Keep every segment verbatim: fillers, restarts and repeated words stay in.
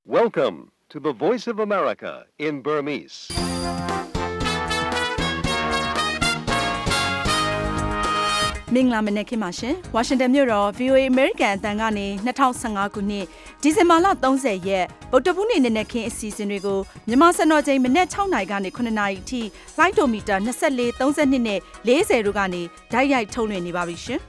Welcome to the Voice of America in Burmese. ။မင်္ဂလာမနက်ခင်းပါရှင်။ Washington မြို့တော် ဗွီအိုအေ American အသံကနေ၂၀၁၅ခုနှစ်ဒီဇင်ဘာလ၃၀ရက်ဗုဒ္ဓဖူးနေ့နနက်ခင်းအစီအစဉ်တွေကိုမြန်မာစံတော်ချိန်မနက်၆နာရီကနေခုနှစ်နာရီအထိလိုင်းဒိုမီတာ၂၄ ၃၂နဲ့၄၀တို့ကနေဓာတ်ရိုက်ထုတ်လွှင့်နေပါပြီရှင်။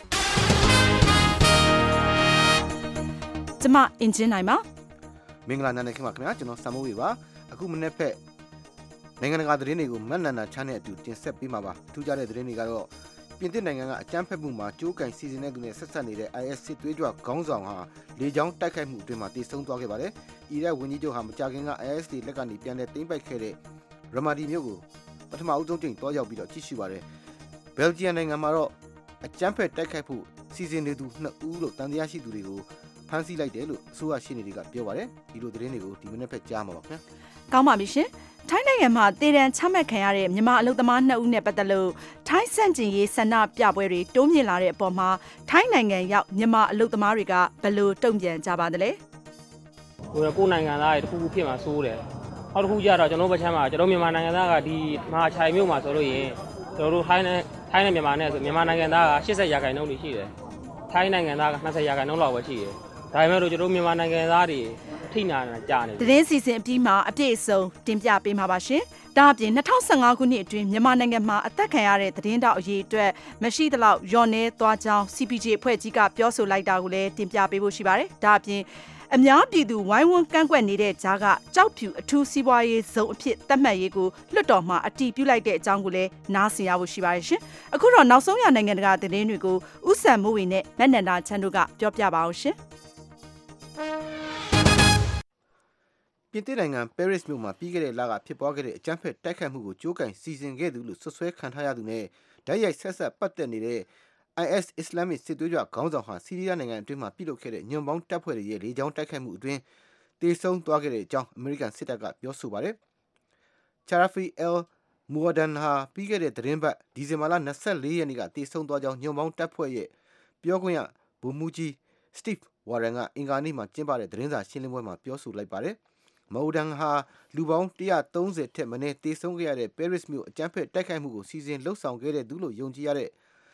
ကျွန်မအင်ဂျင်နိုင်ပါမင်္ဂလာနံနက်ခင်းပါခင်ဗျာကျွန်တော်ဆမ်မိုးဝေပါအခုမနေ့ဖက်နိုင်ငံတကာသတင်းတွေကိုမတ်နန္ဒာချမ်းနဲ့အတူတင်ဆက်ပေးမှာပါထူးခြားတဲ့သတင်းတွေကတော့ပြင်သစ်နိုင်ငံကအကြမ်းဖက်မှုမှာကြိုးကင်စီစဉ်တဲ့သူနဲ့ဆက်ဆက်နေတဲ့ I S စစ်သွေးကြွခေါင်းဆောင်ဟာလေကြောင်းတိုက်ခိုက်မှုအတွင်းမှာတည်ဆုံသွားခဲ့ပါတယ်အီရတ်ဝန်ကြီးချုပ်ဟာမကြာခင်က I S လက်ကနေပြန်လည်သိမ်းပိုက်ခဲ့တဲ့ရမာဒီမြို့ကိုပထမအဦးဆုံးချိန်တွားရောက်ပြီးတော့ကြည့်ရှုပါတယ်ဘယ်လ်ဂျီယံနိုင်ငံမှာတော့အကြမ်းဖက်တိုက်ခိုက်ဖို့စီစဉ်နေသူနှစ်ဦးလို့တန်တရားရှိသူတွေကိုဖမ်းဆီးလိုက်တယ်လို့အစိုးရရှင်းနေတွေကပြောပါတယ်ဒီလိုသတင်းတွေကိုဒီမနေ့ဖက်ကြားမှာပါခင်ဗျာကောင်းပါပြီရှင်ထိုင်းနိုင်ငံမှာတည်တံချမှတ်ခံရတဲ့မြန်မာအလုပ်သမားနှစ်ဦးနဲ့ပတ်သက်လို့ထိုင်းစန့်ကျင်ရေးဆန္ဒပြပွဲတွေတိုးမြင့်လာတဲ့အပေါ်မှာထိုင်းနိုင်ငံရောက်မြန်မာအလုပ်သမားတွေကဘယ်လိုတုံ့ပြန်ကြပါသလဲဟိုကိုနိုင်ငံသားတွေတစ်ခုခုဖြစ်မှာစိုးတယ်နောက်တစ်ခုကျတော့ကျွန်တော်တို့ဘက်ချမ်းမှာကျွန်တော်မြန်မာနိုင်ငံသားကဒီမဟာချိုင်မြို့မှာဆိုလို့ရင်ကျွန်တော်တို့ထိုင်းနဲ့ထိုင်းနဲ့မြန်မာနဲ့ဆိုမြန်မာနိုင်ငံသားက၈၀ရာခိုင်နှုန်းရှိတယ်ထိုင်းနိုင်ငံသားက၂၀ရာခိုင်နှုန်းလောက်ပဲရှိတယ်ဒါပေမဲ့လို့ကျွန်တော်မြန်မာနိုင်ငံသားတွေအထိနာနာကြာနေတယ်သတင်းစီစဉ်အပြီးမှာအပြည့်အစုံတင်ပြပေးမှာပါရှင်ဒါအပြင်၂၀၁၅ခုနှစ်အတွင်းမြန်မာနိုင်ငံမှာအသက်ခံရတဲ့သတင်းတောက်အရေးအတွက်မရှိသလောက်ညော့နေသွားကြောင်း C P J အဖွဲ့ကြီးကပြောဆိုလိုက်တာကိုလည်းတင်ပြပေးဖို့ရှိပါတယ်ဒါအပြင်အများပြည်သူဝိုင်းဝန်းကန့်ကွက်နေတဲ့ကြားကကြောက်ဖြူအထူးစီးပွားရေးဇုံအဖြစ်သတ်မှတ်ရေးကိုလွှတ်တော်မှအတည်ပြုလိုက်တဲ့အကြောင်းကိုလည်းနားဆင်ရဖို့ရှိပါတယ်ရှင်အခုတော့နောက်ဆုံးရနိုင်ငံတကာသတင်းတွေကိုဥဆန်မိုးဝေနဲ့မက်နန္ဒာချန်းတို့ကပြောပြပါအောင်ရှင်ပြင်သစ်နိုင်ငံ Paris မြို့မှာပြီးခဲ့တဲ့လကဖြစ်ပွားခဲ့တဲ့အကြမ်းဖက်တိုက်ခိုက်မှုကိုကြိုးကင်စီစဉ်ခဲ့သူလို့ဆွဆွဲခံထားရသူနဲ့ဓာတ်ရိုက်ဆက်ဆက်ပတ်သက်နေတဲ့ I S အစ္စလာမစ်စစ်သွေးကြွခေါင်းဆောင်ဟာဆီးရီးယားနိုင်ငံအတွင်းမှာပြုလုပ်ခဲ့တဲ့ညွန့်ပေါင်းတပ်ဖွဲ့တွေရဲ့လေကြောင်းတိုက်ခိုက်မှုအတွင်းတေဆုံးသွားခဲ့တဲ့အကြောင်းအမေရိကန်စစ်တပ်ကပြောဆိုပါတယ်။ Charafi al-Muadan ဟာပြီးခဲ့တဲ့သတင်းပတ်ဒီဇင်ဘာလ၂၄ရက်နေ့ကတေဆုံးသွားကြောင်းညွန့်ပေါင်းတပ်ဖွဲ့ရဲ့ပြောခွင့်ရဗိုလ်မှူးကြီး Steve Warren ကအင်္ဂါနေ့မှာကျင်းပတဲ့သတင်းစာရှင်းလင်းပွဲမှာပြောဆိုလိုက်ပါတယ်။မော်ဒန်ဟာလူပေါင်း၁၃၀ထက်မနည်းတေဆုံးခဲ့ရတဲ့ Paris မြို့အကြမ်းဖက်တိုက်ခိုက်မှုကိုစီစဉ်လှုပ်ဆောင်ခဲ့တဲ့သူလို့ယုံကြည်ရတဲ့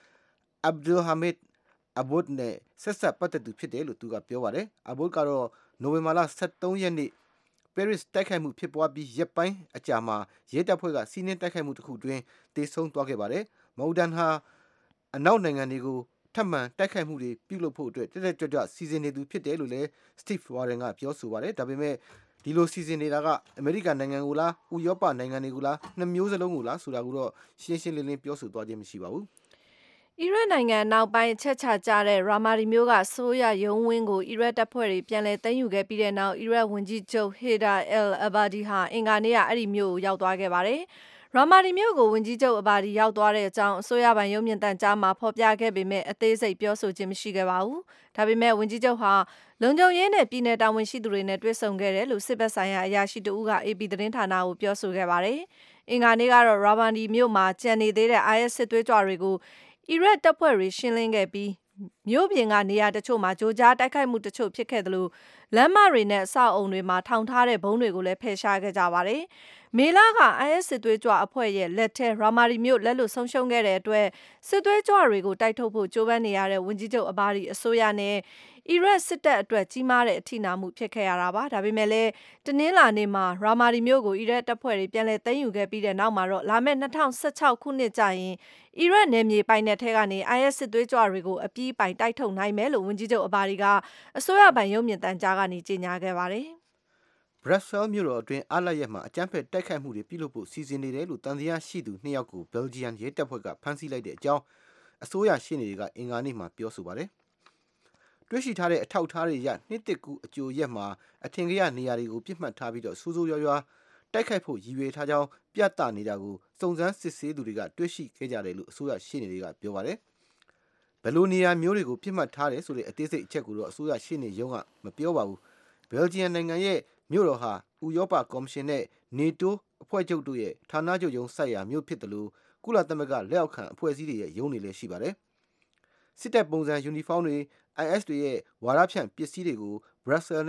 Abdulhamid Aboud နဲ့ဆက်ဆက်ပတ်သက်သူဖြစ်တယ်လို့သူကပြောပါတယ်။ Aboud ကတော့နိုဝင်ဘာလ၁၃ရက်နေ့ Paris တိုက်ခိုက်မှုဖြစ်ပွားပြီးရက်ပိုင်းအကြာမှာရဲတပ်ဖွဲ့ကစီးနင်းတိုက်ခိုက်မှုတစ်ခုတွင်တေဆုံးသွားခဲ့ပါတယ်။မော်ဒန်ဟာအနောက်နိုင်ငံတွေကိုထပ်မံတိုက်ခိုက်မှုတွေပြုလုပ်ဖို့အတွက်တက်တက်ကြွကြွစီစဉ်နေသူဖြစ်တယ်လို့လည်း Steve Warren ကပြောဆိုပါတယ်။ဒါပေမဲ့ဒီလိုစီစဉ်နေတာကအမေရိကန်နိုင်ငံကိုလားဥရောပနိုင်ငံတွေကိုလားနှစ်မျိုးစလုံးကိုလားဆိုတာကိုတော့ရှင်းရှင်းလင်းလင်းပြောဆိုသွားခြင်းမရှိပါဘူးအီရတ်နိုင်ငံနောက်ပိုင်းချက်ချကြတဲ့ရာမာဒီမျိုးကဆိုးရရုံးဝင်းကိုအီရတ်တပ်ဖွဲ့တွေပြန်လည်သိမ်းယူခဲ့ပြီးတဲ့နောက်အီရတ်ဝန်ကြီးချုပ်ဟေဒါအယ်အဘာဒီဟာအင်္ဂါနေ့ကအဲ့ဒီမျိုးကိုရောက်သွားခဲ့ပါတယ်ရာမာဒီမျိုးကိုဝန်ကြီးချုပ်အဘာဒီရောက်သွားတဲ့အကြောင်းအစိုးရပိုင်ရုပ်မြင်သံကြားမှာဖော်ပြခဲ့ပေမဲ့အသေးစိတ်ပြောဆိုခြင်းမရှိခဲ့ပါဘူးဒါပေမဲ့ဝန်ကြီးချုပ်ဟာလုံခြုံရေးနဲ့ပြည်내တာဝန်ရှိသူတွေနဲ့တွေ့ဆုံခဲ့တယ်လို့စစ်ဘက်ဆိုင်ရာအရာရှိတဦးက A P သတင်းဌာနကိုပြောဆိုခဲ့ပါတယ်အင်္ဂါနေ့ကတော့ရာမာဒီမျိုးမှာကျန်နေသေးတဲ့ I S စစ်သွေးကြွတွေကိုအီရတ်တပ်ဖွဲ့တွေရှင်းလင်းခဲ့ပြီးမြို့ပြင်ကနေရာတချို့မှာဂျိုကြားတိုက်ခိုက်မှုတချို့ဖြစ်ခဲ့သလိုလမ်းမတွေနဲ့အဆောက်အုံတွေမှာထောင်ထားတဲ့ဘုံတွေကိုလည်းဖယ်ရှားခဲ့ကြပါတယ်။မေလက I S စစ်သွေးကြွအဖွဲ့ရဲ့လက်ထဲရာမာဒီမြို့လက်လွတ်ဆုံးရှုံးခဲ့တဲ့အတွက်စစ်သွေးကြွတွေကိုတိုက်ထုတ်ဖို့ကြိုးပမ်းနေရတဲ့ဝန်ကြီးချုပ်အဘာဒီအစိုးရနဲ့အီရတ်စစ်တပ်အတွက်ကြီးမားတဲ့အထိနာမှုဖြစ်ခဲ့ရတာပါဒါပေမဲ့လည်းတနင်္လာနေ့မှာရာမာဒီမျိုးကိုအီရတ်တပ်ဖွဲ့တွေပြန်လည်သိမ်းယူခဲ့ပြီးတဲ့နောက်မှာတော့လာမယ့်၂၀၁၆ခုနှစ်ကျရင်အီရတ်နယ်မြေပိုင်နယ်ထဲကနေ I S စစ်သွေးကြွတွေကိုအပြီးပိုင်တိုက်ထုတ်နိုင်မယ်လို့ဝန်ကြီးချုပ်အဘာဒီကအစိုးရပိုင်ရုပ်မြင်သံကြားကနေကြေညာခဲ့ပါတယ်ဘရက်ဆဲလ်မြို့တော်အတွင်းအားလပ်ရက်မှာအကြမ်းဖက်တိုက်ခိုက်မှုတွေပြုလုပ်ဖို့စီစဉ်နေတယ်လို့တန်တရားရှိသူနှစ်ယောက်ကိုဘယ်လ်ဂျီယံရဲတပ်ဖွဲ့ကဖမ်းဆီးလိုက်တဲ့အကြောင်းအစိုးရရှင်းနေတွေကအင်္ဂါနေ့မှာပြောဆိုပါတယ်တွေ့ရှိထားတဲ့အထောက်အထားတွေရနှစ်တစ်ကူအကျိုးရက်မှာအထင်ကရနေရာတွေကိုပြစ်မှတ်ထားပြီးတော့စူးစူးရွားရွားတိုက်ခိုက်ဖို့ရည်ရွယ်ထားကြောင်းပြသနေတာကိုစုံစမ်းစစ်ဆေးသူတွေကတွေ့ရှိခဲ့ကြတယ်လို့အစိုးရရှင်းနေတွေကပြောပါတယ်ဘယ်လိုနေရာမျိုးတွေကိုပြစ်မှတ်ထားတယ်ဆိုတဲ့အသေးစိတ်အချက်ကိုတော့အစိုးရရှင်းနေရုံးကမပြောပါဘူးဘယ်လ်ဂျီယံနိုင်ငံရဲ့မြို့တော်ဟာဥရောပကော်မရှင်နဲ့နေတိုးအဖွဲ့ချုပ်တို့ရဲ့ဌာနချုပ်ရုံးဆိုင်ရာမြို့ဖြစ်တယ်လို့ကုလသမဂ္ဂလက်အောက်ခံအဖွဲ့အစည်းတွေရဲ့ရုံးတွေလည်းရှိပါတယ်စစ်တပ်ပုံစံယူနီဖောင်းတွေ I S တွေရဲ့ဝါဒဖြန့်ပစ္စည်းတွေကိုဘရက်ဆယ်နဲ့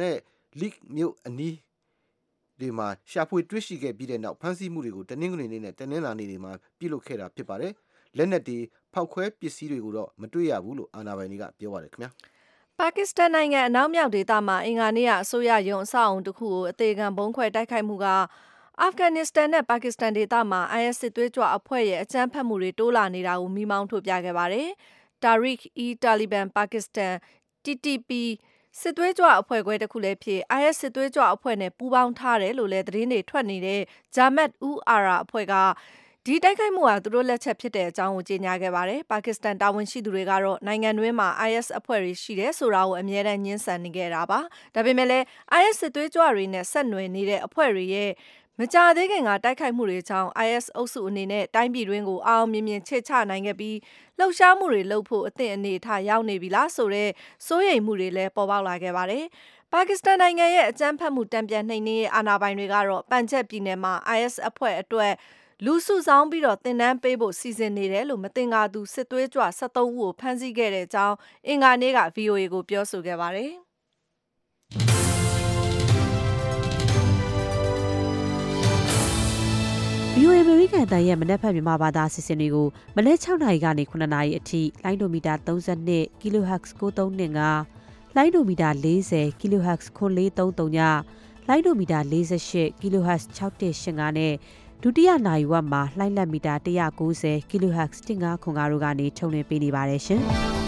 leak မြို့အနီးဒီမှာရှာဖွေတွေ့ရှိခဲ့ပြီးတဲ့နောက်ဖမ်းဆီးမှုတွေကိုတနင်္ဂနွေနေ့နဲ့တနင်္လာနေ့တွေမှာပြုလုပ်ခဲ့တာဖြစ်ပါတယ်လက်နက်တွေဖောက်ခွဲပစ္စည်းတွေကိုတော့မတွေ့ရဘူးလို့အာဏာပိုင်တွေကပြောပါတယ်ခင်ဗျာပါကစ္စတန်နိုင်ငံအနောက်မြောက်ဒေသမှာအင်္ဂါနေ့ကအစိုးရရုံးအဆောက်အုံတစ်ခုကိုအသေးခံဘုံခွဲတိုက်ခိုက်မှုကအာဖဂန်နစ္စတန်နဲ့ပါကစ္စတန်ဒေသမှာ I S စစ်သွေးကြွအဖွဲ့ရဲ့အကြမ်းဖက်မှုတွေတိုးလာနေတာကိုမိမောင်းထုတ်ပြခဲ့ပါတယ်။ Tehreek-e-Taliban Pakistan T T P စစ်သွေးကြွအဖွဲ့ခွဲတစ်ခုလည်းဖြစ် I S စစ်သွေးကြွအဖွဲ့နဲ့ပူးပေါင်းထားတယ်လို့လည်းသတင်းတွေထွက်နေတဲ့ Jamaat-ul-Ahrar အဖွဲ့ကဒီတိုက်ခိုက်မှုဟာသူတို့လက်ချက်ဖြစ်တဲ့အကြောင်းကိုကြေညာခဲ့ပါတယ်။ပါကစ္စတန်တာဝန်ရှိသူတွေကတော့နိုင်ငံတွင်းမှာ I S အဖွဲ့တွေရှိတယ်ဆိုတာကိုအမြဲတမ်းညှင်းဆန်နေခဲ့တာပါ။ဒါပေမဲ့လည်း I S စစ်သွေးကြွတွေနဲ့ဆက်နွယ်နေတဲ့အဖွဲ့တွေရဲ့မကြာသေးခင်ကတိုက်ခိုက်မှုတွေကြောင့် I S အုပ်စုအနေနဲ့တိုင်းပြည်တွင်းကိုအောင်မြင်မြင်ချေချနိုင်ခဲ့ပြီးလှုပ်ရှားမှုတွေလုပ်ဖို့အသင့်အနေအထားရောက်နေပြီလားဆိုတဲ့စိုးရိမ်မှုတွေလည်းပေါ်ပေါက်လာခဲ့ပါတယ်။ပါကစ္စတန်နိုင်ငံရဲ့အကြမ်းဖက်မှုတံပြန်နှိမ်နင်းရေးအာဏာပိုင်တွေကတော့ပန်ဂျပ်ပြည်နယ်မှာ I S အဖွဲ့အတွက်လူစုဆောင်ပြီးတော့တင်နန်းပေးဖို့စီစဉ်နေတယ်လို့မတင်ကားသူစစ်သွေးကြွ၁၃ဦးကိုဖမ်းဆီးခဲ့တဲ့အကြောင်းအင်္ဂါနေ့က V O A ကိုပြောဆိုခဲ့ပါတယ်။ V O A အမေရိကန်တန်ရဲ့မနက်ဖြန်မြန်မာဘာသာအစီအစဉ်တွေကိုမနက်၆နာရီကနေ၇နာရီအထိလိုင်းဒိုမီတာ၃၂ kilohertz ၉၃၂၅လိုင်းဒိုမီတာ၄၀ kilohertz ၉၄၃၃ညလိုင်းဒိုမီတာ၄၈ kilohertz ၆၁၈၅နဲ့ဒုတိယနိုင်ဝက်မှာလှိုင်းလက်မီတာ၁၉၀ kilohertz ၁၅ခွန်ကားတို့ကနေထုတ်လွှင့်ပေးနေပါတယ်ရှင်။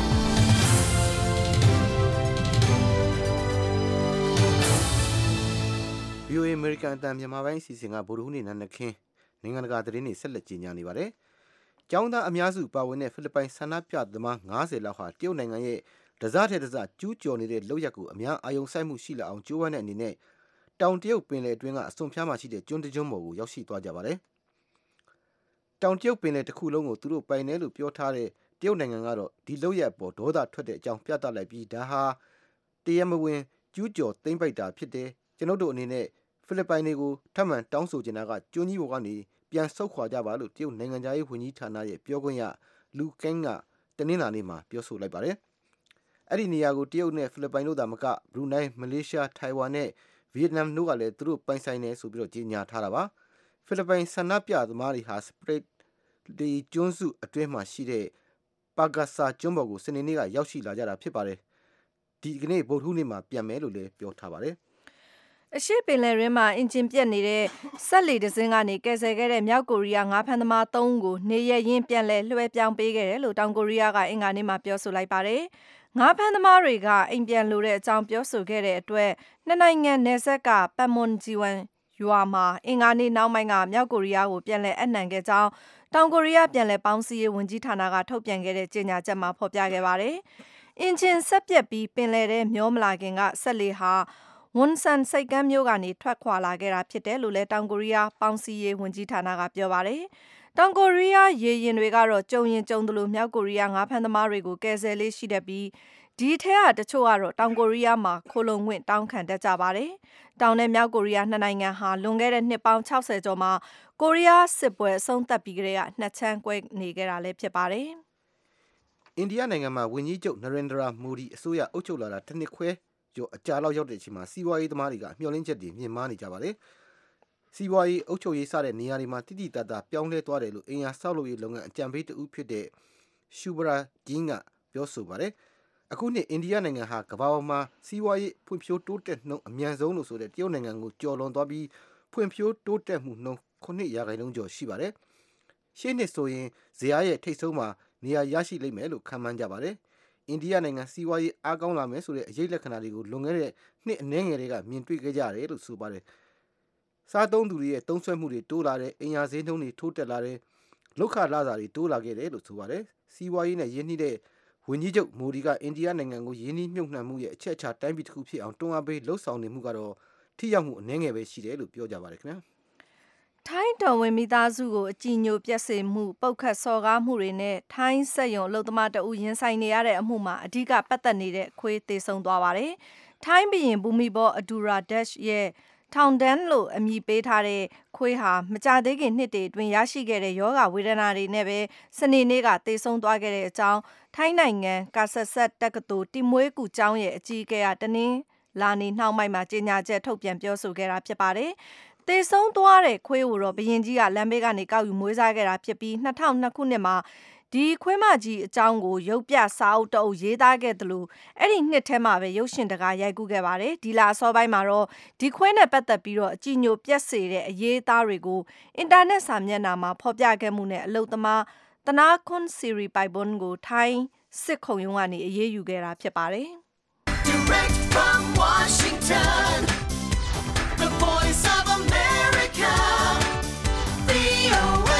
V O A အမေရိကန်အတန်မြန်မာပိုင်းအစီအစဉ်ကဗုဒ္ဓဟူးနေ့နံနက်ခင်းနိုင်ငံတကာသတင်းတွေဆက်လက်ကြီးညာနေပါတယ်။ကျောင်းသားအများစုပါဝင်တဲ့ဖိလစ်ပိုင်ဆန္ဒပြသမား၅၀လောက်ဟာတရုတ်နိုင်ငံရဲ့ဒဇတဲ့ဒဇကျူးကျော်နေတဲ့လုပ်ရက်ကိုအများအာရုံစိုက်မှုရှိလာအောင်ကြိုးပမ်းတဲ့အနေနဲ့တောင်တရုတ်ပင်လယ်အတွင်းကအစွန်ဖျားမှာရှိတဲ့ကျွန်းတကျွန်းပေါ်ကိုရောက်ရှိသွားကြပါတယ်။တောင်တရုတ်ပင်လယ်တစ်ခုလုံးကိုသူတို့ပိုင်တယ်လို့ပြောထားတဲ့တရုတ်နိုင်ငံကတော့ဒီလုပ်ရက်ပေါ်ဒေါသထွက်တဲ့အကြောင်းပြသလိုက်ပြီးဒါဟာတရားမဝင်ကျူးကျော်သိမ်းပိုက်တာဖြစ်တယ်ကျွန်ုပ်တို့အနေနဲ့ဖိလစ်ပိုင်တွေကိုထပ်မံတောင်းဆိုချင်တာကကျွန်းကြီးပေါ်ကနေပြန်ဆုတ်ခွာကြပါလို့တရုတ်နိုင်ငံသားရေးဝန်ကြီးဌာနရဲ့ပြောခွင့်ရလူကင်းကတနင်္လာနေ့မှာပြောဆိုလိုက်ပါတယ်။အဲ့ဒီနေရာကိုတရုတ်နဲ့ဖိလစ်ပိုင်တို့သာမကဘရူနိုင်းမလေးရှားထိုင်ဝမ်နဲ့ဗီယက်နမ်တို့ကလည်းသူတို့ပိုင်ဆိုင်တယ်ဆိုပြီးတော့ကြေညာထားတာပါ။ဖိလစ်ပိုင်ဆန္ဒပြသမားတွေဟာစပရစ်ဒီကျွန်းစုအတွင်းမှာရှိတဲ့ပါဂါဆာကျွန်းပေါ်ကိုစနေနေ့ကရောက်ရှိလာကြတာဖြစ်ပါတယ်။ဒီကနေ့ဗုဒ္ဓဟူးနေ့မှာပြန်မယ်လို့လည်းပြောထားပါတယ်။အရှေ့ပင်လယ်တွင်းမှာအင်ဂျင်ပြတ်နေတဲ့စက်လှေတစ်စင်းကနေကယ်ဆယ်ခဲ့တဲ့မြောက်ကိုရီးယားငါးဖမ်းသမားသုံးဦးကိုနေရရင်းပြန်လည်လွှဲပြောင်းပေးခဲ့တယ်လို့တောင်ကိုရီးယားကအင်္ဂါနေ့မှာပြောဆိုလိုက်ပါတယ်။ငါးဖမ်းသမားတွေကအိမ်ပြန်လိုတဲ့အကြောင်းပြောဆိုခဲ့တဲ့အတွက်နှစ်နိုင်ငံနယ်စပ်ကပတ်မွန်ဂျီဝမ်ရွာမှာအင်္ဂါနေ့နောက်ပိုင်းကမြောက်ကိုရီးယားကိုပြန်လည်အနှံခဲ့ကြောင်းတောင်ကိုရီးယားပြန်လည်ပေါင်းစည်းရေးဝန်ကြီးဌာနကထုတ်ပြန်ခဲ့တဲ့ကြေညာချက်မှာဖော်ပြခဲ့ပါတယ်။အင်ဂျင်ဆက်ပြက်ပြီးပင်လယ်ထဲမျောမလာခင်ကဆက်လေဟာဝန်ဆန်စိတ်ကမ်းမျိုးကနေထွက်ခွာလာခဲ့တာဖြစ်တယ်လို့လည်းတောင်ကိုရီးယားပေါင်းစည်းရေးဝန်ကြီးဌာနကပြောပါတယ်။တောင်ကိုရီးယားရေရင်တွေကတော့ကြုံရင်ကြုံသလိုမြောက်ကိုရီးယားငါးဖမ်းသမားတွေကိုကယ်ဆယ်လေးရှိတတ်ပြီးဒီထဲကတချို့ကတော့တောင်ကိုရီးယားမှာခိုလုံခွင့်တောင်းခံတတ်ကြပါတယ်။တောင်နဲ့မြောက်ကိုရီးယားနှစ်နိုင်ငံဟာလွန်ခဲ့တဲ့နှစ်ပေါင်း၆၀ကျော်မှာကိုရီးယားစစ်ပွဲအဆုံးသတ်ပြီးကတည်းကနှစ်ချမ်းကွဲနေခဲ့တာလည်းဖြစ်ပါတယ်။အိန္ဒိယနိုင်ငံမှာဝန်ကြီးချုပ်နရင်ဒရာမိုဒီအစိုးရအုပ်ချုပ်လာတာတစ်နှစ်ခွဲကျော်အကြာလောက်ရောက်တဲ့အချိန်မှာစီးပွားရေးသမားတွေကမျှော်လင့်ချက်တွေမြင့်မားနေကြပါတယ်။စီးပွားရေးအုပ်ချုပ်ရေးစတဲ့နေရာတွေမှာတိတိတတ်တာပြောင်းလဲသွားတယ်လို့အင်အားဆောက်လုပ်ရေးလုပ်ငန်းအကြံပေးတဦးဖြစ်တဲ့ရှူဘရာဂျင်းကပြောဆိုပါတယ်။အခုနှစ်အိန္ဒိယနိုင်ငံဟာကမ္ဘာပေါ်မှာစီးပွားရေးဖွံ့ဖြိုးတိုးတက်နှုန်းအမြန်ဆုံးလို့ဆိုတဲ့တရုတ်နိုင်ငံကိုကျော်လွန်သွားပြီးဖွံ့ဖြိုးတိုးတက်မှုနှုန်းခုနှစ်ရာခိုင်နှုန်းကျော်ရှိပါတယ်။ရှေ့နှစ်ဆိုရင်ဇေယျရဲ့ထိပ်ဆုံးမှာနေရာရရှိလိမ့်မယ်လို့ခန့်မှန်းကြပါတယ်။အိန္ဒိယနိုင်ငံစီးပွားရေးအားကောင်းလာမယ်ဆိုတဲ့အရေးလက္ခဏာတွေကိုလွန်ခဲ့တဲ့နှစ်အနည်းငယ်တွေကမြင်တွေ့ခဲ့ကြရတယ်လို့ဆိုပါတယ်။စားသုံးသူတွေရဲ့သုံးစွဲမှုတွေတိုးလာတဲ့အင်အားဈေးနှုန်းတွေထိုးတက်လာတဲ့လောက်ခလာစာတွေတိုးလာခဲ့တယ်လို့ဆိုပါတယ်။စီးပွားရေးနဲ့ရင်းနှီးတဲ့ဝန်ကြီးချုပ်မိုဒီကအိန္ဒိယနိုင်ငံကိုရင်းနှီးမြှုပ်နှံမှုရဲ့အချက်အချာတိုင်းပြည်တစ်ခုဖြစ်အောင်တွန်းအားပေးလှုံ့ဆော်နေမှုကတော့ထိရောက်မှုအနည်းငယ်ပဲရှိတယ်လို့ပြောကြပါတယ်ခင်ဗျာ။ထိုင်းတော်ဝင်မိသားစုကိုအကြည်ညိုပြက်စေမှုပုတ်ခတ်စော်ကားမှုတွေနဲ့ထိုင်းစက်ရုံအလုပ်သမားတအုပ်ရင်ဆိုင်နေရတဲ့အမှုမှာအဓိကပတ်သက်နေတဲ့ခွေးသေဆုံးသွားပါတယ်။ထိုင်းဘုရင်ဘူမီဘောအဒူရာဒက်ရှ်ရဲ့ထောင်ဒန်းလို့အမည်ပေးထားတဲ့ခွေးဟာမကြသေးခင်နှစ်တွေအတွင်းရရှိခဲ့တဲ့ယောဂဝေဒနာတွေနဲ့ပဲစနေနေ့ကသေဆုံးသွားခဲ့တဲ့အကြောင်းထိုင်းနိုင်ငံကာဆတ်ဆက်တက္ကသိုလ်တိမွေးကူကျောင်းရဲ့အကြီးအကဲကတနင်္လာနေနှောင်းပိုင်းမှာကြေညာချက်ထုတ်ပြန်ပြောဆိုခဲ့တာဖြစ်ပါတယ်။သေဆုံးသွားတဲ့ခွေးကိုတော့ဘုရင်ကြီးကလမ်းဘေးကနေကောက်ယူမွေးစားခဲ့တာဖြစ်ပြီးနှစ်ထောင်နှစ်ခုနှစ်မှာဒီခွေးမကြီးအကြောင်းကိုရုပ်ပြစာအုပ်တအုပ်ရေးသားခဲ့တယ်လို့အဲ့ဒီနှစ်ထဲမှာပဲရုပ်ရှင်တကားရိုက်ကူးခဲ့ပါတယ်။ဒီလအစောပိုင်းမှာတော့ဒီခွေးနဲ့ပတ်သက်ပြီးတော့အကြည်ညိုပြက်စေတဲ့အရေးအသားတွေကိုအင်တာနက်စာမျက်နှာမှာဖော်ပြခဲ့မှုနဲ့အလုပ်သမားတနာခွန်စီရီပိုင်ဘွန်ကိုထိုင်းစစ်ခုံရုံးကနေအရေးယူခဲ့တာဖြစ်ပါတယ်။ Direct from Washington, the voice of America, V O A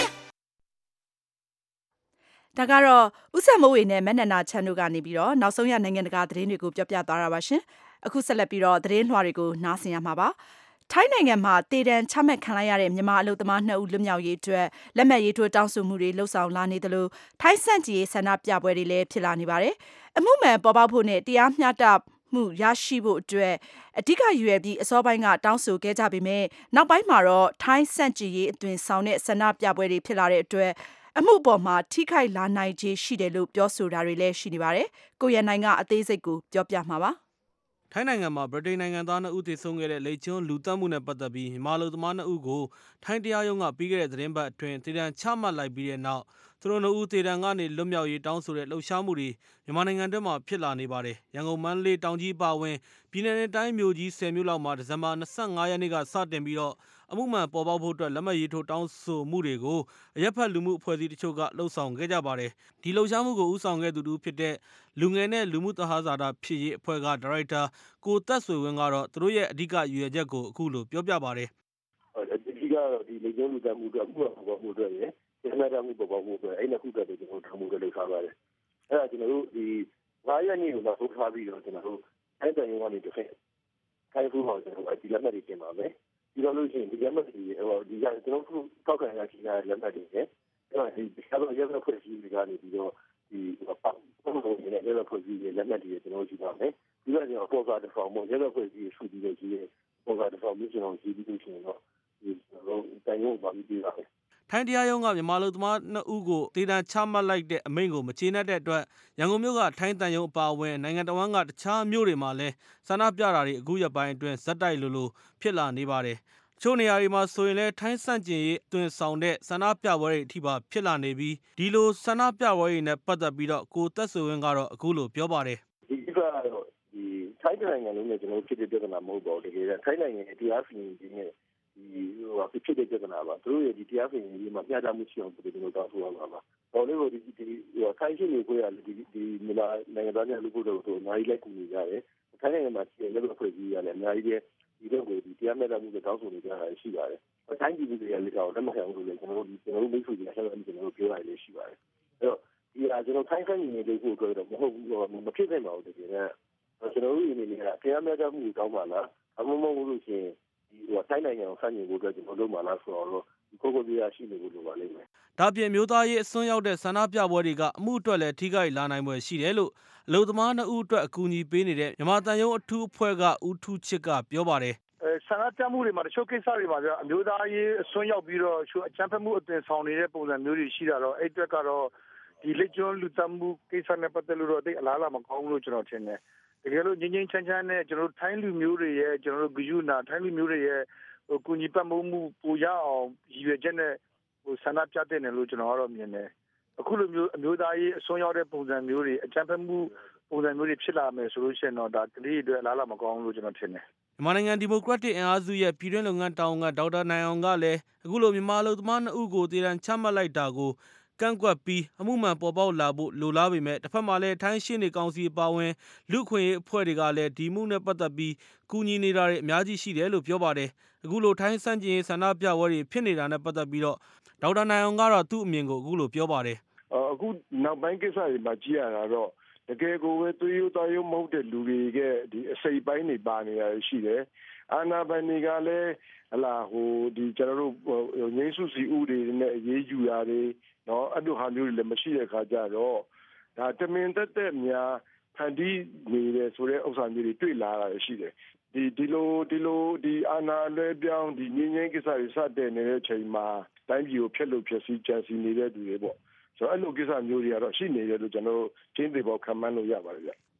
ဒါကတော့ဥဆက်မိုးဝေနဲ့မက်နနာချန်တို့ကနေပြီးတော့နောက်ဆုံးရနိုင်ငံတကာသတင်းတွေကိုပြောပြသွားတာပါရှင်။အခုဆက်လက်ပြီးတော့သတင်းလွှာတွေကိုနားဆင်ရမှာပါ။ထိုင်းနိုင်ငံမှာတေတံချမှတ်ခံလိုက်ရတဲ့မြန်မာအလုပ်သမားနှစ်ဦးလွတ်မြောက်ရေးအတွက်လက်မှတ်ရေးထိုးတောင်းဆိုမှုတွေလှုပ်ဆောင်လာနေတယ်လို့ထိုင်းစန့်ကျင်ရေးဆန္ဒပြပွဲတွေလည်းဖြစ်လာနေပါတယ်။အမှုမှန်ပေါ်ပေါက်ဖို့နဲ့တရားမျှတမှုရရှိဖို့အတွက်အဓိကရွယ်ပြီးအစောပိုင်းကတောင်းဆိုခဲ့ကြပေမဲ့နောက်ပိုင်းမှာတော့ထိုင်းစန့်ကျင်ရေးအသွင်ဆောင်တဲ့ဆန္ဒပြပွဲတွေဖြစ်လာတဲ့အတွက်အမှုပေါ်မှာထိခိုက်လာနိုင်ခြေရှိတယ်လို့ပြောဆိုတာတွေလည်းရှိနေပါတယ်။ကိုရန်နိုင်ကအသေးစိတ်ကိုပြောပြမှာပါ။ထိုင်းနိုင်ငံမှာဗြိတိန်နိုင်ငံသားနှစ်ဦးသေဆုံးခဲ့တဲ့လိပ်ကျွန်းလူသတ်မှုနဲ့ပတ်သက်ပြီးမြန်မာလူသမားနှစ်ဦးကိုထိုင်းတရားရုံးကပြီးခဲ့တဲ့သတင်းပတ်အတွင်းသေဒဏ်ချမှတ်လိုက်ပြီးတဲ့နောက်သူတို့နှစ်ဦးသေဒဏ်ကနေလွတ်မြောက်ရေးတောင်းဆိုတဲ့လှုပ်ရှားမှုတွေမြန်မာနိုင်ငံတွင်းမှာဖြစ်လာနေပါတယ်။ရန်ကုန်မန္တလေးတောင်ကြီးပါဝင်ပြည်내နဲ့တိုင်းမြို့ကြီးဆယ်မြို့လောက်မှာဒီဇင်ဘာ၂၅ရက်နေ့ကစတင်ပြီးတော့အမှုမှန်ပေါ်ပေါက်ဖို့အတွက်လက်မှတ်ရေးထိုးတောင်းဆိုမှုတွေကိုအရက်ဖက်လူမှုအဖွဲ့အစည်းတချို့ကလှုပ်ဆောင်ခဲ့ကြပါတယ်။ဒီလှုပ်ရှားမှုကိုဦးဆောင်ခဲ့သူတူဖြစ်တဲ့လူငယ်နဲ့လူမှုသဟဇာတဖြစ်ရေးအဖွဲ့ကဒါရိုက်တာကိုသက်ဆွေဝင်းကတော့သူတို့ရဲ့အဓိကရည်ရွယ်ချက်ကိုအခုလိုပြောပြပါတယ်။အဓိကတော့ဒီလေကျင်းလူသတ်မှုအတွက်အမှုပေါ်ပေါက်မှုအတွက်ရယ်ဒီမဲ့တာမှုပေါ်ပေါက်မှုအတွက်အဲ့နှစ်ခုအတွက်ကျွန်တော်ထားမှုတွေလုပ်ထားပါတယ်။အဲ့ဒါကျွန်တော်တို့ဒီငါးရက်နေ့ကိုနောက်ဆုံးထားပြီးတော့ကျွန်တော်တို့အဲ့တန်ရုံးကနေတစ်ဖက်ခိုင်းဖို့ဟောကျွန်တော်ဒီလက်မှတ်တွေတင်ပါမယ်။ဒီလိုလို့ရှိရင်ဒီလက်မှတ်တွေဟိုဒီကကျွန်တော်တို့ထောက်ခံရရှိတဲ့လက်မှတ်တွေနဲ့အဲ့ဒါဒီဆက်တော့ရက်ဖွဲ့စည်းတွေကနေပြီးတော့ဒီပတ်ပုံပုံနဲ့ရက်ဖွဲ့စည်းရဲ့လက်မှတ်တွေကျွန်တော်ယူပါမယ်။ဒီကကျွန်တော်ပေါ်ကာတစ်ဖောင်မို့ရက်ဖွဲ့စည်းဆူပြီးတော့ကြီးရဲ့ပေါ်ကာတစ်ဖောင်မျိုးကျွန်တော်ယူပြီးလို့ရှိရင်တော့ဒီတော့တန်ရုံးပါပြီးပြပါမယ်။ထိုင်းတရားရုံးကမြန်မာလူသမားနှစ်ဦးကိုတေတံချမှတ်လိုက်တဲ့အမိန့်ကိုမချေနှက်တဲ့အတွက်ရန်ကုန်မြို့ကထိုင်းတန်ရုံးအပါအဝင်နိုင်ငံတော်ဝန်ကတခြားမြို့တွေမှာလည်းဆန္ဒပြတာတွေအခုရက်ပိုင်းအတွင်းဇက်တိုက်လိုလိုဖြစ်လာနေပါတယ်။ချို့နေရာတွေမှာဆိုရင်လည်းထိုင်းစန့်ကျင်ရေးအတွင်ဆောင်တဲ့ဆန္ဒပြပွဲတွေအထိပါဖြစ်လာနေပြီးဒီလိုဆန္ဒပြပွဲတွေနဲ့ပတ်သက်ပြီးတော့ကိုသက်ဆွေဝင်းကတော့အခုလိုပြောပါတယ်။ဒီကတော့ဒီထိုင်းနိုင်ငံလုံးနဲ့ကျွန်တော်ဖြစ်တဲ့ပြဿနာမဟုတ်ပါဘူးတကယ်တော့ထိုင်းနိုင်ငံရဲ့တရားစီရင်ရေးနဲ့ဒီဟိုဖြစ်တဲ့ပြဿနာပါသူတို့ရဲ့ဒီတရားစီရင်ရေးမှာမျှတမှုရှိအောင်ပြည်သူတို့တောင်းဆိုရမှာပါ။တော်လေးကိုဒီဒီဟိုထိုင်းရှိနေကိုရဒီဒီမြန်မာနိုင်ငံသားများလူဖို့တော့အများကြီးလိုက်ကူနေကြတယ်။ထိုင်းနိုင်ငံမှာရှိတဲ့လက်ဖွဲ့ကြီးရတယ်အများကြီးဒီတော့ကိုဒီတရားမျှတမှုကိုတောင်းဆိုနေကြတာရှိပါတယ်။ထိုင်းပြည်သူတွေကလည်းတော့လက်မခံဘူးလို့လည်းကျွန်တော်တို့ကျွန်တော်တို့မိတ်ဆွေတွေဆက်လက်ကျွန်တော်တို့ပြောရလေးရှိပါတယ်။အဲ့တော့ဒီဟာကျွန်တော်ထိုင်းခိုင်းနေလို့ကိုတော့မဟုတ်ဘူးမဖြစ်နိုင်ပါဘူးတကယ်ကကျွန်တော်တို့အနေနဲ့တရားမျှတမှုကိုတောင်းပါလားအမမဟုတ်လို့ရှိရင်ဒီဟိုထိုင်းနိုင်ငံကိုဆန့်ကျင်ဖို့အတွက်ကျွန်တော်တို့မှလားဆိုတော့ဒီကိုကိုပြရရှိနေဖို့လိုပါလိမ့်မယ်။ဒါပြင်မျိုးသားရေးအစွန်းရောက်တဲ့ဆန္ဒပြပွဲတွေကအမှုအတွက်လည်းထိခိုက်လာနိုင်ွယ်ရှိတယ်လို့အလုပ်သမားနှစ်ဦးအတွက်အကူအညီပေးနေတဲ့မြန်မာတန်ရုံးအထူးအဖွဲ့ကဦးထူးချစ်ကပြောပါတယ်။အဲဆန္ဒပြမှုတွေမှာတချို့ကိစ္စတွေမှာပြအမျိုးသားရေးအစွန်းရောက်ပြီးတော့အကြမ်းဖက်မှုအသွင်ဆောင်နေတဲ့ပုံစံမျိုးတွေရှိတာတော့အဲ့အတွက်ကတော့ဒီလက်ကျွန်းလူသတ်မှုကိစ္စနဲ့ပတ်သက်လို့တော့တိတ်အလားအလာမကောင်းဘူးလို့ကျွန်တော်ထင်တယ်။တကယ်လို့ငင်းငင်းချမ်းချမ်းနဲ့ကျွန်တော်တို့ထိုင်းလူမျိုးတွေရဲ့ကျွန်တော်တို့ဂယုနာထိုင်းလူမျိုးတွေရဲ့ဟိုကုညီပတ်မိုးမှုပူရအောင်ရည်ရွယ်ချက်နဲ့ဟိုဆန္ဒပြတဲ့တယ်လို့ကျွန်တော်ကတော့မြင်တယ်။အခုလိုမျိုးအမျိုးသားရေးအစွန်းရောက်တဲ့ပုံစံမျိုးတွေအကြမ်းဖက်မှုပုံစံမျိုးတွေဖြစ်လာမယ်ဆိုလို့ရှိရင်တော့ဒါကလေးတွေအတွက်အလားအလာမကောင်းဘူးလို့ကျွန်တော်ထင်တယ်။မြန်မာနိုင်ငံဒီမိုကရက်တစ်အင်အားစုရဲ့ပြည်တွင်းလုပ်ငန်းတာဝန်ကဒေါက်တာနိုင်အောင်ကလည်းအခုလိုမြန်မာလူသမားနှစ်ဦးကိုတေတံချမှတ်လိုက်တာကိုကန့်ကွက်ပြီးအမှုမှန်ပေါ်ပေါက်လာဖို့လိုလားပေမဲ့တစ်ဖက်မှာလည်းထိုင်းရှင်းနေကောင်စီပါဝင်လူခွင့်ရေးအဖွဲ့တွေကလည်းဒီမှုနဲ့ပတ်သက်ပြီးကူညီနေတာတွေအများကြီးရှိတယ်လို့ပြောပါတယ်။အခုလိုထိုင်းစန့်ကျင်ရေးဆန္ဒပြပွဲတွေဖြစ်နေတာနဲ့ပတ်သက်ပြီးတော့ဒေါက်တာနိုင်အောင်ကတော့သူ့အမြင်ကိုအခုလိုပြောပါတယ်။အခုနောက်ပိုင်းကိစ္စတွေမှာကြည့်ရတာတော့တကယ်ကိုပဲသွေးရိုးသားရိုးမဟုတ်တဲ့လူတွေကဒီအစိပ်ပိုင်းတွေပါနေတာရှိတယ်။အာနာပိုင်တွေကလည်းဟလာဟိုဒီကျွန်တော်တို့ငိမ့်စုစီဥတွေနဲ့အရေးယူတာတွေနော်အဲ့လိုဟာမျိုးတွေလည်းမရှိတဲ့ခါကျတော့ဒါတမင်သက်သက်များဖန်တီးနေတယ်ဆိုတဲ့ဥစ္စာမျိုးတွေတွေ့လာတာရှိတယ်ဒီဒီလိုဒီလိုဒီအာနာလွဲပြောင်းဒီငင်းငင်းကိစ္စတွေစတဲ့နေတဲ့ချိန်မှာတိုင်းပြည်ကိုဖျက်လို့ဖျက်ဆီးကြံစီနေတဲ့သူတွေပေါ့ဆိုတော့အဲ့လိုကိစ္စမျိုးတွေကတော့ရှိနေတယ်လို့ကျွန်တော်တို့ချင်းသေးပေါခံမှန်းလို့ရပါတယ်ဗျပြ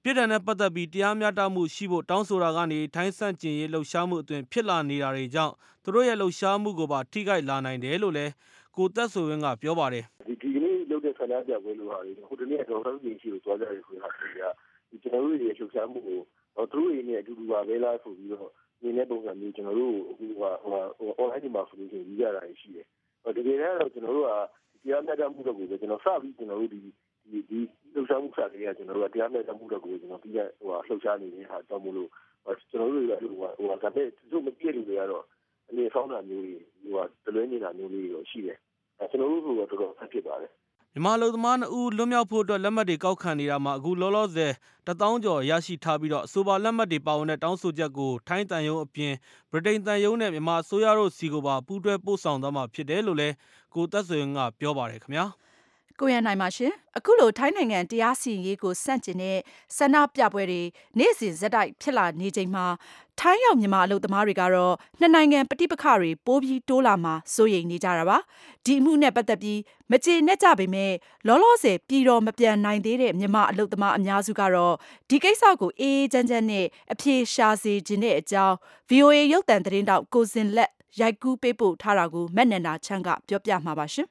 ပြစ်ဒဏ်နဲ့ပတ်သက်ပြီးတရားမျှတမှုရှိဖို့တောင်းဆိုတာကနေထိုင်းဆန့်ကျင်ရေးလှုပ်ရှားမှုအတွင်ဖြစ်လာနေတာတွေကြောင့်သူတို့ရဲ့လှုပ်ရှားမှုကိုပါထိခိုက်လာနိုင်တယ်လို့လည်းကိုသက်ဆွေဝင်းကပြောပါတယ်ဒီဒီနေ့လုပ်တဲ့ဆန္ဒပြပွဲလို့ဟာလေဟိုတနေ့တော့တော့ဒီရှိကိုသွားကြရဆိုဟာဒီကဒီကျွန်တော်တို့ရဲ့လှုပ်ရှားမှုကိုသူတို့ရဲ့အတူတူပါပဲလားဆိုပြီးတော့ဒီနေ့ပုံစံမျိုးကျွန်တော်တို့ဟိုဟာဟို online ဒီမှာဆိုလို့ရှိရင်ကြီးရတာရှိတယ်။ဒီနေ့တော့ကျွန်တော်တို့ကတရားမျှတမှုတော့ကိုပဲကျွန်တော်စပြီးကျွန်တော်တို့ဒီဒီဒီလှုပ်ရှားမှုစားတွေကကျွန်တော်တို့ကတရားမျှတမှုတော့ကိုကျွန်တော်ပြီးရဟိုလှုပ်ရှားနေတဲ့ဟာတောင်းမလို့ကျွန်တော်တို့ကဟိုဟိုဒါပေမဲ့သူတို့မပြည့်လို့တွေကတော့အနေဆောင်းတာမျိုးတွေဟိုတလွဲနေတာမျိုးတွေတော့ရှိတယ်။ကျွန်တော်တို့ကတော့တော်တော်ဆက်ဖြစ်ပါတယ်မြန်မာလူသမားနှစ်ဦးလွတ်မြောက်ဖို့အတွက်လက်မှတ်တွေကောက်ခံနေတာမှာအခုလောလောဆယ်တသောင်းကျော်ရရှိထားပြီးတော့အဆိုပါလက်မှတ်တွေပါဝင်တဲ့တောင်းဆိုချက်ကိုထိုင်းတန်ယုံအပြင်ဗြိတိန်တန်ယုံနဲ့မြန်မာအစိုးရတို့စီကိုပါပူးတွဲပို့ဆောင်သွားမှာဖြစ်တယ်လို့လည်းကိုသက်ဆွေကပြောပါတယ်ခင်ဗျာကိုရနိုင်ပါရှင်အခုလိုထိုင်းနိုင်ငံတရားစီရင်ရေးကိုစန့်ကျင်တဲ့ဆန္ဒပြပွဲတွေနေ့စဉ်ဇက်တိုက်ဖြစ်လာနေချိန်မှာထိုင်းရောက်မြန်မာအလုပ်သမားတွေကတော့နှစ်နိုင်ငံပဋိပက္ခတွေပိုးပြီးတိုးလာမှာစိုးရိမ်နေကြတာပါဒီအမှုနဲ့ပတ်သက်ပြီးမကျေနပ်ကြပေမဲ့လောလောဆယ်ပြည်တော်မပြန်နိုင်သေးတဲ့မြန်မာအလုပ်သမားအများစုကတော့ဒီကိစ္စကိုအေးအေးချမ်းချမ်းနဲ့အပြေရှာစေခြင်းတဲ့အကြောင်း ဗွီအိုအေ ရုပ်သံသတင်းတောက်ကိုစင်လက်ရိုက်ကူးပေးပို့ထားတာကိုမက်နန္ဒာချမ်းကပြောပြမှာပါရှင်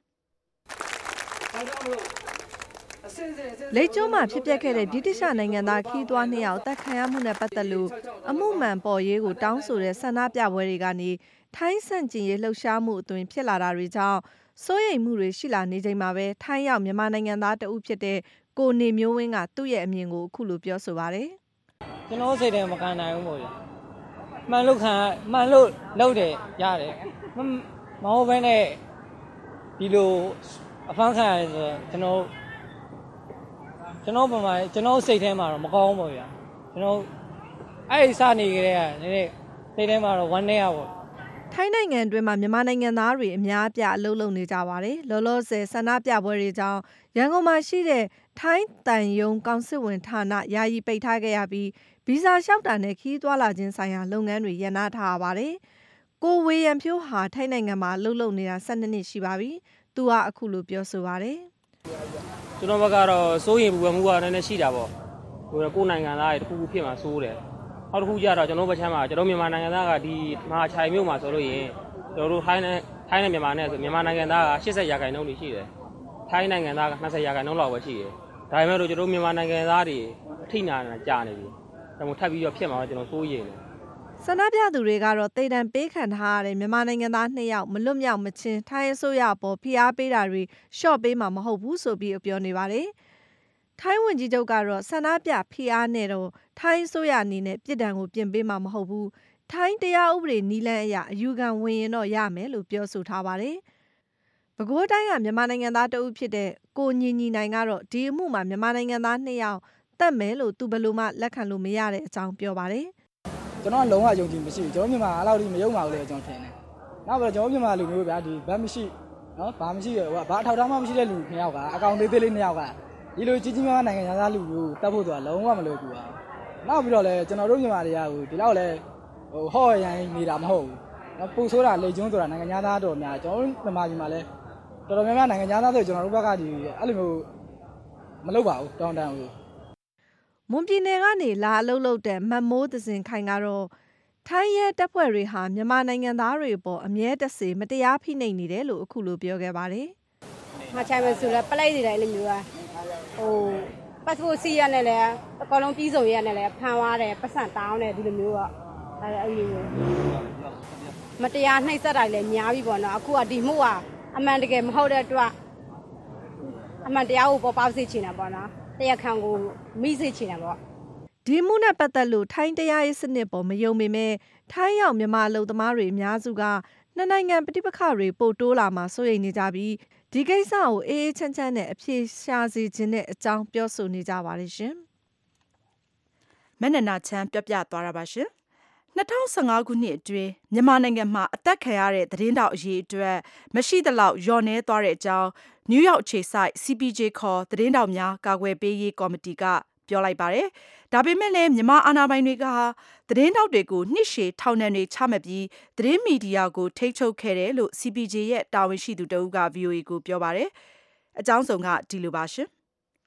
လိတ်ကျွန်းမှာဖြစ်ပျက်ခဲ့တဲ့ဗြိတိရှနိုင်ငံသားခီးသွွားနှစ်ယောက်တပ်ခံရမှုနဲ့ပတ်သက်လို့အမှုမှန်ပေါ်ရေးကိုတောင်းဆိုတဲ့ဆန္ဒပြပွဲတွေကနေထိုင်းဆန့်ကျင်ရေးလှုပ်ရှားမှုအသွင်ဖြစ်လာတာတွေကြောင့်စိုးရိမ်မှုတွေရှိလာနေချိန်မှာပဲထိုင်းရောက်မြန်မာနိုင်ငံသားတဦးဖြစ်တဲ့ကိုနေမျိုးဝင်းကသူ့ရဲ့အမြင်ကိုအခုလိုပြောဆိုပါတယ်ကျွန်တော်စိတ်ထဲမကန်နိုင်ဘူးမို့လေမှန်လို့ခံမှန်လို့လုပ်တယ်ရတယ်မဟုတ်ဘဲနဲ့ဒီလိုအဖမ်းခံရတယ်ဆိုတော့ကျွန်တော်ကျွန်တော်ပုံမှန်ကျွန်တော်စိတ်ထဲမှာတော့မကောင်းဘူးဗျာကျွန်တော်အဲ့ဒီစနေကြတဲ့ကနည်းနည်းစိတ်ထဲမှာတော့ဝမ်းနည်းရပါထိုင်းနိုင်ငံအတွင်းမှာမြန်မာနိုင်ငံသားတွေအများအပြားအလုပ်လုပ်နေကြပါတယ်လောလောဆယ်ဆန္ဒပြပွဲတွေကြောင့်ရန်ကုန်မှာရှိတဲ့ထိုင်းတန်ယုံကောင်စစ်ဝင်ဌာနယာယီပိတ်ထားခဲ့ရပြီးဗီဇာလျှောက်တာနဲ့ခီးသွွာလာခြင်းဆိုင်ရာလုပ်ငန်းတွေရပ်နားထားရပါတယ်ကိုဝေယံဖြိုးဟာထိုင်းနိုင်ငံမှာအလုပ်လုပ်နေတာ၁၂နှစ်ရှိပါပြီသူကအခုလိုပြောဆိုပါတယ်ကျွန်တော်ဘက်ကတော့စိုးရင်ပူပန်မှုကလည်းရှိတာပေါ့ဟိုကိုနိုင်ငံသားတွေတခုခုဖြစ်မှာစိုးတယ်နောက်တစ်ခုကျတော့ကျွန်တော်ဘက်ချမ်းမှာကျွန်တော်မြန်မာနိုင်ငံသားကဒီမဟာချိုင်မြို့မှာဆိုလို့ရင်ကျွန်တော်တို့ထိုင်းနဲ့ထိုင်းနဲ့မြန်မာနဲ့ဆိုမြန်မာနိုင်ငံသားက၈၀ရာခိုင်နှုန်းရှိတယ်ထိုင်းနိုင်ငံသားက၂၀ရာခိုင်နှုန်းလောက်ပဲရှိတယ်ဒါပေမဲ့လို့ကျွန်တော်မြန်မာနိုင်ငံသားတွေအထိနာနာကြာနေပြီဒါမှထပ်ပြီးတော့ဖြစ်မှာတော့ကျွန်တော်စိုးရိမ်တယ်ဆန္ဒပြသူတွေကတော့တေတံပေးခံထားရတဲ့မြန်မာနိုင်ငံသားနှစ်ယောက်မလွတ်မြောက်မချင်းထိုင်းအစိုးရအပေါ်ဖိအားပေးတာတွေရှော့ပေးမှာမဟုတ်ဘူးဆိုပြီးပြောနေပါတယ်။ထိုင်းဝန်ကြီးချုပ်ကတော့ဆန္ဒပြဖိအားနဲ့တော့ထိုင်းအစိုးရအနေနဲ့ပြည်ဒဏ်ကိုပြင်ပေးမှာမဟုတ်ဘူး။ထိုင်းတရားဥပဒေနည်းလမ်းအရအယူခံဝင်ရင်တော့ရမယ်လို့ပြောဆိုထားပါတယ်။ပဲခူးတိုင်းကမြန်မာနိုင်ငံသားတဦးဖြစ်တဲ့ကိုညီညီနိုင်ကတော့ဒီအမှုမှာမြန်မာနိုင်ငံသားနှစ်ယောက်တတ်မယ်လို့သူဘယ်လိုမှလက်ခံလို့မရတဲ့အကြောင်းပြောပါတယ်။ကျွန်တော်လုံးဝယုံကြည်မရှိဘူးကျွန်တော်မြန်မာအဲ့လောက်ထိမယုံပါဘူးလေကျွန်တော်ထင်တယ်နောက်ပြီးတော့ကျွန်တော်မြန်မာလူမျိုးဗျာဒီဘတ်မရှိနော်ဘာမရှိရဘာအထောက်အထားမှမရှိတဲ့လူနှစ်ယောက်ကအကောင်သေးသေးလေးနှစ်ယောက်ကဒီလိုကြီးကြီးမားမားနိုင်ငံသားလူမျိုးတတ်ဖို့ဆိုတာလုံးဝမလွယ်ကူပါနောက်ပြီးတော့လည်းကျွန်တော်တို့မြန်မာတွေကဟိုဒီလောက်လည်းဟိုဟော့ရိုင်းနေတာမဟုတ်ဘူးနော်ပူဆိုးတာလေကျွန်းဆိုတာနိုင်ငံသားတော်များကျွန်တော်တို့မြန်မာပြည်မှာလည်းတော်တော်များများနိုင်ငံသားဆိုကျွန်တော်တို့ဘက်ကဒီအဲ့လိုမျိုးမလုပ်ပါဘူးတောင်းတန်းဘူးမွန်ပြည်နယ်ကနေလာအလုပ်လုပ်တဲ့မတ်မိုးသစင်ခိုင်ကတော့ထိုင်းရဲတပ်ဖွဲ့တွေဟာမြန်မာနိုင်ငံသားတွေအပေါ်အမြဲတစေမတရားဖိနှိပ်နေတယ်လို့အခုလိုပြောခဲ့ပါတယ်။မချိုင်မဆိုလဲပလိုက်နေတယ်လို့မျိုးอ่ะဟိုပတ်စပို့စီရနဲ့လည်းအကောင်လုံးပြီးဆုံးရနဲ့လည်းဖမ်းသွားတယ်ပတ်စံတောင်းတယ်ဒီလိုမျိုးอ่ะအဲအဲ့လိုမျိုးမတရားနှိပ်စက်တာလည်းများပြီပေါ့နော်အခုကဒီမှုကအမှန်တကယ်မဟုတ်တဲ့အတွက်အမှန်တရားကိုပေါ်ပေါက်စေချင်တာပေါ့နော်တရားခံကိုမိစေချင်တာပေါ့ဒီမှုနဲ့ပတ်သက်လို့ထိုင်းတရားရေးစနစ်ပေါ်မယုံပေမဲ့ထိုင်းရောက်မြန်မာအလုပ်သမားတွေအများစုကနှစ်နိုင်ငံပဋိပက္ခတွေပိုတိုးလာမှာစိုးရိမ်နေကြပြီးဒီကိစ္စကိုအေးအေးချမ်းချမ်းနဲ့အပြေရှာစေခြင်းတဲ့အကြောင်းပြောဆိုနေကြပါတယ်ရှင်မနနာချမ်းပြပြသွားတာပါရှင်၂၀၁၅ခုနှစ်အတွင်းမြန်မာနိုင်ငံမှာအသက်ခံရတဲ့သတင်းတောက်အရေးအတွက်မရှိသလောက်လျော့နည်းသွားတဲ့အကြောင်းနယူးယောက်အခြေစိုက် စီ ပီ ဂျေ ခေါ်သတင်းတောက်များကာကွယ်ပေးရေးကော်မတီကပြောလိုက်ပါတယ်။ဒါပေမဲ့လည်းမြန်မာအာဏာပိုင်တွေကသတင်းတောက်တွေကိုနှစ်ရှည်ထောင်ဒဏ်တွေချမှတ်ပြီးသတင်းမီဒီယာကိုထိန်းချုပ်ခဲ့တယ်လို့ စီ ပီ ဂျေ ရဲ့တာဝန်ရှိသူတဦးက ဗွီအိုအေကိုပြောပါတယ်။အကြောင်းစုံကဒီလိုပါရှင်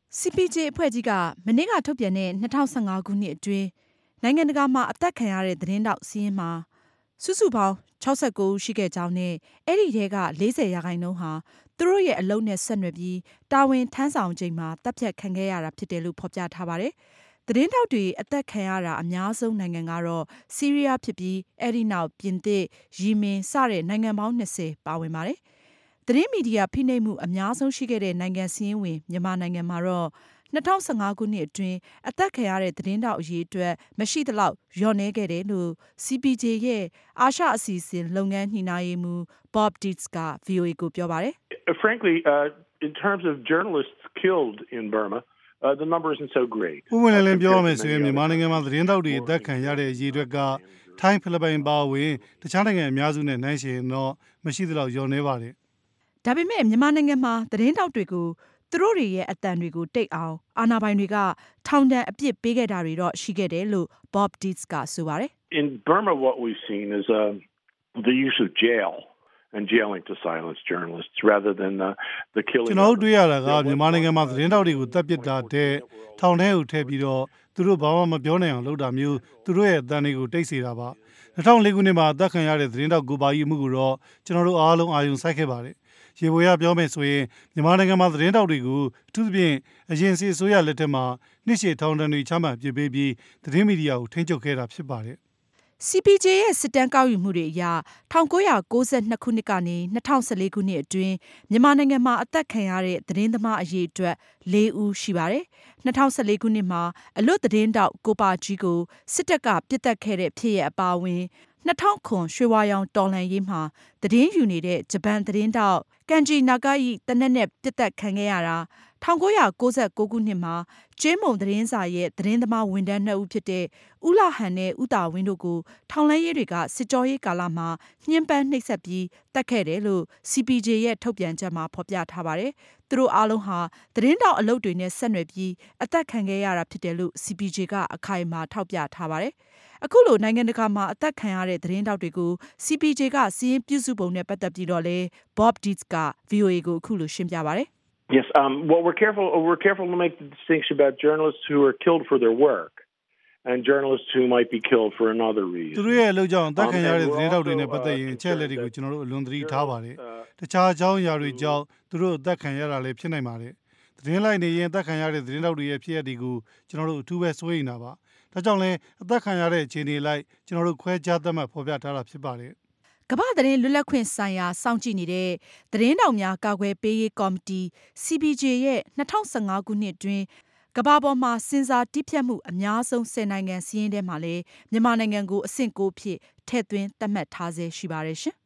C P J အဖွဲ့ကြီးကမနေ့ကထုတ်ပြန်တဲ့၂၀၁၅ခုနှစ်အတွင်းနိုင်ငံတကာမှာအသက်ခံရတဲ့သတင်းတောက်စီးရင်မှာစုစုပေါင်း၆၉ဦးရှိခဲ့ကြောင်းနဲ့အဲ့ဒီထဲက၄၀ရာခိုင်နှုန်းဟာသူတို့ရဲ့အလုပ်နဲ့ဆက်နွယ်ပြီးတာဝန်ထမ်းဆောင်ချိန်မှာတပ်ဖြတ်ခံခဲ့ရတာဖြစ်တယ်လို့ဖော်ပြထားပါတယ်။သတင်းတောက်တွေအသက်ခံရတာအများဆုံးနိုင်ငံကတော့ဆီးရီးယားဖြစ်ပြီးအဲ့ဒီနောက်ပြင်သစ်၊ယီမင်စတဲ့နိုင်ငံပေါင်း၂၀ပါဝင်ပါတယ်။သတင်းမီဒီယာဖိနှိပ်မှုအများဆုံးရှိခဲ့တဲ့နိုင်ငံစီးရင်ဝင်မြန်မာနိုင်ငံမှာတော့၂၀၁၅ခုနှစ်အတွင်းအသက်ခံရတဲ့သတင်းတောက်အရေးအတွက်မရှိသလောက်လျော့နည်းခဲ့တယ်လို့ C P J ရဲ့အာရှအစီအစဉ်လုပ်ငန်းညှိနှိုင်းရေးမှူး Bob Dietz က V O A ကိုပြောပါတယ်။ Frankly, uh, in terms of journalists killed in Burma, uh, the number isn't so great. ဥပမာလည်းပြောရမယ်ဆိုရင်မြန်မာနိုင်ငံမှာသတင်းတောက်တွေအသက်ခံရတဲ့အရေးအတွက်ကထိုင်းဖိလစ်ပိုင်ပါဝင်တခြားနိုင်ငံအများစုနဲ့နှိုင်းယှဉ်တော့မရှိသလောက်လျော့နည်းပါတယ်။ဒါပေမဲ့မြန်မာနိုင်ငံမှာသတင်းတောက်တွေကိုသူတို့တွေရဲ့အတန်တွေကိုတိတ်အောင်အာဏာပိုင်တွေကထောင်ဒဏ်အပြစ်ပေးခဲ့တာတွေတော့ရှိခဲ့တယ်လို့ Bob Dietz ကဆိုပါတယ်။ In Burma, what we've seen is uh, the use of jail and jailing to silence journalists rather than uh, the killing. ကျွန်တော်တို့တွေ့ရတာကမြန်မာနိုင်ငံမှာသတင်းတောက်တွေကိုတပ်ပစ်တာတဲ့ထောင်ထဲကိုထည့်ပြီးတော့သူတို့ဘာမှမပြောနိုင်အောင်လုပ်တာမျိုးသူတို့ရဲ့အတန်တွေကိုတိတ်စေတာပါ။၂၀၀၄ခုနှစ်မှာအသက်ခံရတဲ့သတင်းတောက်ကိုပါကြီးမှုကိုတော့ကျွန်တော်တို့အားလုံးအာရုံစိုက်ခဲ့ပါတယ်။ရေပေါ်ရပြောမယ်ဆိုရင်မြန်မာနိုင်ငံမှာသတင်းတောက်တွေကိုအထူးသဖြင့်အရင်စီအစိုးရလက်ထက်မှာနှစ်ရှည်ထောင်ဒဏ်တွေချမှတ်ပြပေးပြီးသတင်းမီဒီယာကိုထိန်းချုပ်ခဲ့တာဖြစ်ပါတယ်။ C P J ရဲ့စစ်တမ်းကောက်ယူမှုတွေအရ၁၉၉၂ခုနှစ်ကနေ၂၀၁၄ခုနှစ်အတွင်းမြန်မာနိုင်ငံမှာအသက်ခံရတဲ့သတင်းသမားအရေးအတွက်၄ဦးရှိပါတယ်။၂၀၁၄ခုနှစ်မှာအလွတ်သတင်းတောက်ကိုပါကြီးကိုစစ်တပ်ကပစ်တက်ခဲ့တဲ့ဖြစ်ရပ်အပါအဝင်၂၀၀၇ရွှေဝါရောင်တော်လှန်ရေးမှာသတင်းယူနေတဲ့ဂျပန်သတင်းတောက်ကန်ဂျီနာဂါယိတနက်နဲ့ပစ်တက်ခံခဲ့ရတာ၁၉၉၉ခုနှစ်မှာကျေးမုံသတင်းစာရဲ့သတင်းသမားဝန်ထမ်းနှစ်ဦးဖြစ်တဲ့ဦးလာဟန်နဲ့ဦးတာဝင်းတို့ကိုထောင်လှမ်းရေးတွေကစစ်ကြောရေးကာလမှာညှဉ်းပန်းနှိပ်စက်ပြီးတပ်ခဲ့တယ်လို့ C P J ရဲ့ထုတ်ပြန်ချက်မှာဖော်ပြထားပါတယ်။သူတို့အားလုံးဟာသတင်းတောက်အလုပ်တွေနဲ့ဆက်နွယ်ပြီးအသက်ခံခဲ့ရတာဖြစ်တယ်လို့ C P J ကအခိုင်အမာထောက်ပြထားပါတယ်။အခုလိုနိုင်ငံတကာမှာအသက်ခံရတဲ့သတင်းတောက်တွေကို C P J ကစီးရင်ပြုစုပုံနဲ့ပတ်သက်ပြီးတော့လေ Bob Dietz က V O A ကိုအခုလိုရှင်းပြပါတယ်။ Yes, um, well, we're careful. We're careful to make the distinction about journalists who are killed for their work and journalists who might be killed for another reason. သူတို့ရဲ့အလုပ်ကြောင့်တက်ခံရတဲ့သတင်းတောက်တွေနဲ့ပတ်သက်ရင်အချက်အလက်တွေကိုကျွန်တော်တို့အလွန်သတိထားပါတယ်။တခြားအကြောင်းအရာတွေကြောင့်သူတို့တက်ခံရတာလည်းဖြစ်နိုင်ပါတယ်။သတင်းလိုက်နေရင်တက်ခံရတဲ့သတင်းတောက်တွေရဲ့ဖြစ်ရပ်တွေကိုကျွန်တော်တို့အထူးပဲစိုးရိမ်တာပါ။ဒါကြောင့်လည်းအသက်ခံရတဲ့အခြေအနေလိုက်ကျွန်တော်တို့ခွဲခြားသတ်မှတ်ဖော်ပြထားတာဖြစ်ပါတယ်။ကမ္ဘာသတင်းလွတ်လပ်ခွင့်ဆိုင်ရာစောင့်ကြည့်နေတဲ့သတင်းတောက်များကာကွယ်ပေးရေးကော်မတီ C P J ရဲ့၂၀၁၅ခုနှစ်အတွင်းကမ္ဘာပေါ်မှာစင်စာတိဖြတ်မှုအများဆုံးဆယ်နိုင်ငံစီးရင်ထဲမှာလည်းမြန်မာနိုင်ငံကိုအဆင့်ကိုဖြစ်ထည့်သွင်းသတ်မှတ်ထားဆဲရှိပါတယ်ရှင်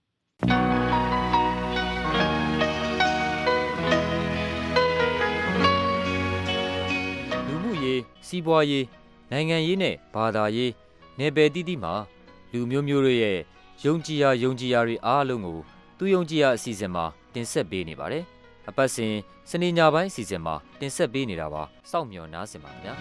။လူမှုရေးစီးပွားရေးနိုင်ငံရေးနဲ့ဘာသာရေးနယ်ပယ်တိတိမှာလူမျိုးမျိုးတွေရဲ့ယုံကြည်ရာယုံကြည်ရာတွေအားလုံးကိုသူယုံကြည်ရာအစီအစဉ်မှာတင်ဆက်ပေးနေပါတယ်။အပတ်စဉ်စနေညပိုင်းအစီအစဉ်မှာတင်ဆက်ပေးနေတာပါ။စောင့်မျှော်နားဆင်ပါခင်ဗျာ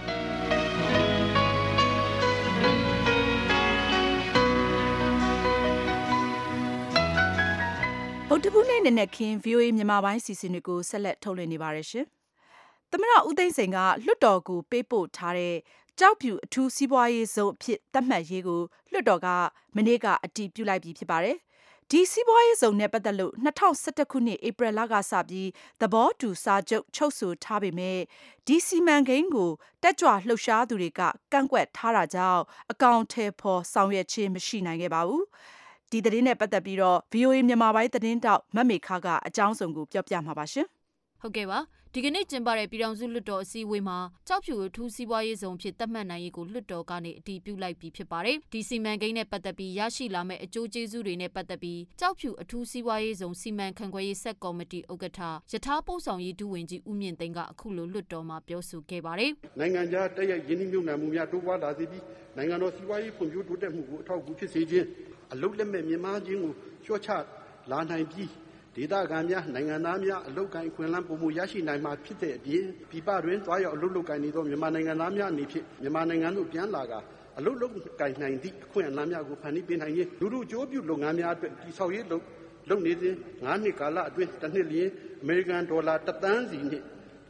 ။ဗုဒ္ဓဘုနေ့နဲ့ခင် V O A မြန်မာပိုင်းစီစဉ်တွေကိုဆက်လက်ထုတ်လွှင့်နေပါတယ်ရှင်။သမ္မတဦးသိန်းစိန်ကလွှတ်တော်ကိုပေးပို့ထားတဲ့ကျောက်ဖြူအထူးစီးပွားရေးဇုံအဖြစ်သတ်မှတ်ရေးကိုလွှတ်တော်ကမနေ့ကအတည်ပြုလိုက်ပြီဖြစ်ပါတယ်။ဒီစီးပွားရေးဇုံနဲ့ပတ်သက်လို့၂၀၁၁ခုနှစ်ဧပြီလကစပြီးသဘောတူစာချုပ်ချုပ်ဆိုထားပေမဲ့ဒီစီမံကိန်းကိုတက်ကြွလှုပ်ရှားသူတွေကကန့်ကွက်ထားတာကြောင့်အကောင့်ထဲပေါ်ဆောင်ရွက်ခြင်းမရှိနိုင်ခဲ့ပါဘူး။ဒီသတင်းနဲ့ပတ်သက်ပြီးတော့ V O A မြန်မာပိုင်းသတင်းတောက်မမေခကအကြောင်းစုံကိုပြောပြမှာပါရှင်။ဟုတ်ကဲ့ပါဒီကနေ့ကျင်းပတဲ့ပြည်ထောင်စုလွှတ်တော်အစည်းအဝေးမှာကြောက်ဖြူအထူးစီးပွားရေးဇုံဖြစ်သတ်မှတ်နိုင်ရေးကိုလွှတ်တော်ကနေအတည်ပြုလိုက်ပြီးဖြစ်ပါတယ်။ဒီစီမံကိန်းနဲ့ပတ်သက်ပြီးရရှိလာမယ့်အကျိုးကျေးဇူးတွေနဲ့ပတ်သက်ပြီးကြောက်ဖြူအထူးစီးပွားရေးဇုံစီမံခန့်ခွဲရေးဆက်ကော်မတီဥက္ကဋ္ဌယထာပို့ဆောင်ရေးဒုဝန်ကြီးဦးမြင့်သိန်းကအခုလိုလွှတ်တော်မှာပြောဆိုခဲ့ပါတယ်။နိုင်ငံခြားတည့်ရရင်းနှီးမြှုပ်နှံမှုများတိုးပွားလာစေပြီးနိုင်ငံတော်စီးပွားရေးဖွံ့ဖြိုးတိုးတက်မှုကိုအထောက်အကူဖြစ်စေခြင်းအလုပ်လက်မဲ့မြန်မာချင်းကိုလျှော့ချလာနိုင်ပြီးဒေသခံများနိုင်ငံသားများအလုပ်ကိုင်ခွင့်လန်းပုံမှုရရှိနိုင်မှာဖြစ်တဲ့အပြင်ပြည်ပတွင်တွားရောက်အလုပ်လုပ်ကိုင်နေသောမြန်မာနိုင်ငံသားများအနေဖြင့်မြန်မာနိုင်ငံသို့ပြန်လာကအလုပ်လုပ်ကိုင်နိုင်သည့်အခွင့်အလမ်းများကိုဖန်တီးပေးနိုင်ခြင်းလူမှုကြိုးပြုလုပ်ငန်းများအတွက်တည်ဆောက်ရေးလုပ်လုပ်နေစဉ်ငါးနှစ်ကာလအတွင်းတစ်နှစ်လျင်အမေရိကန်ဒေါ်လာတစ်သန်းစီနှင့်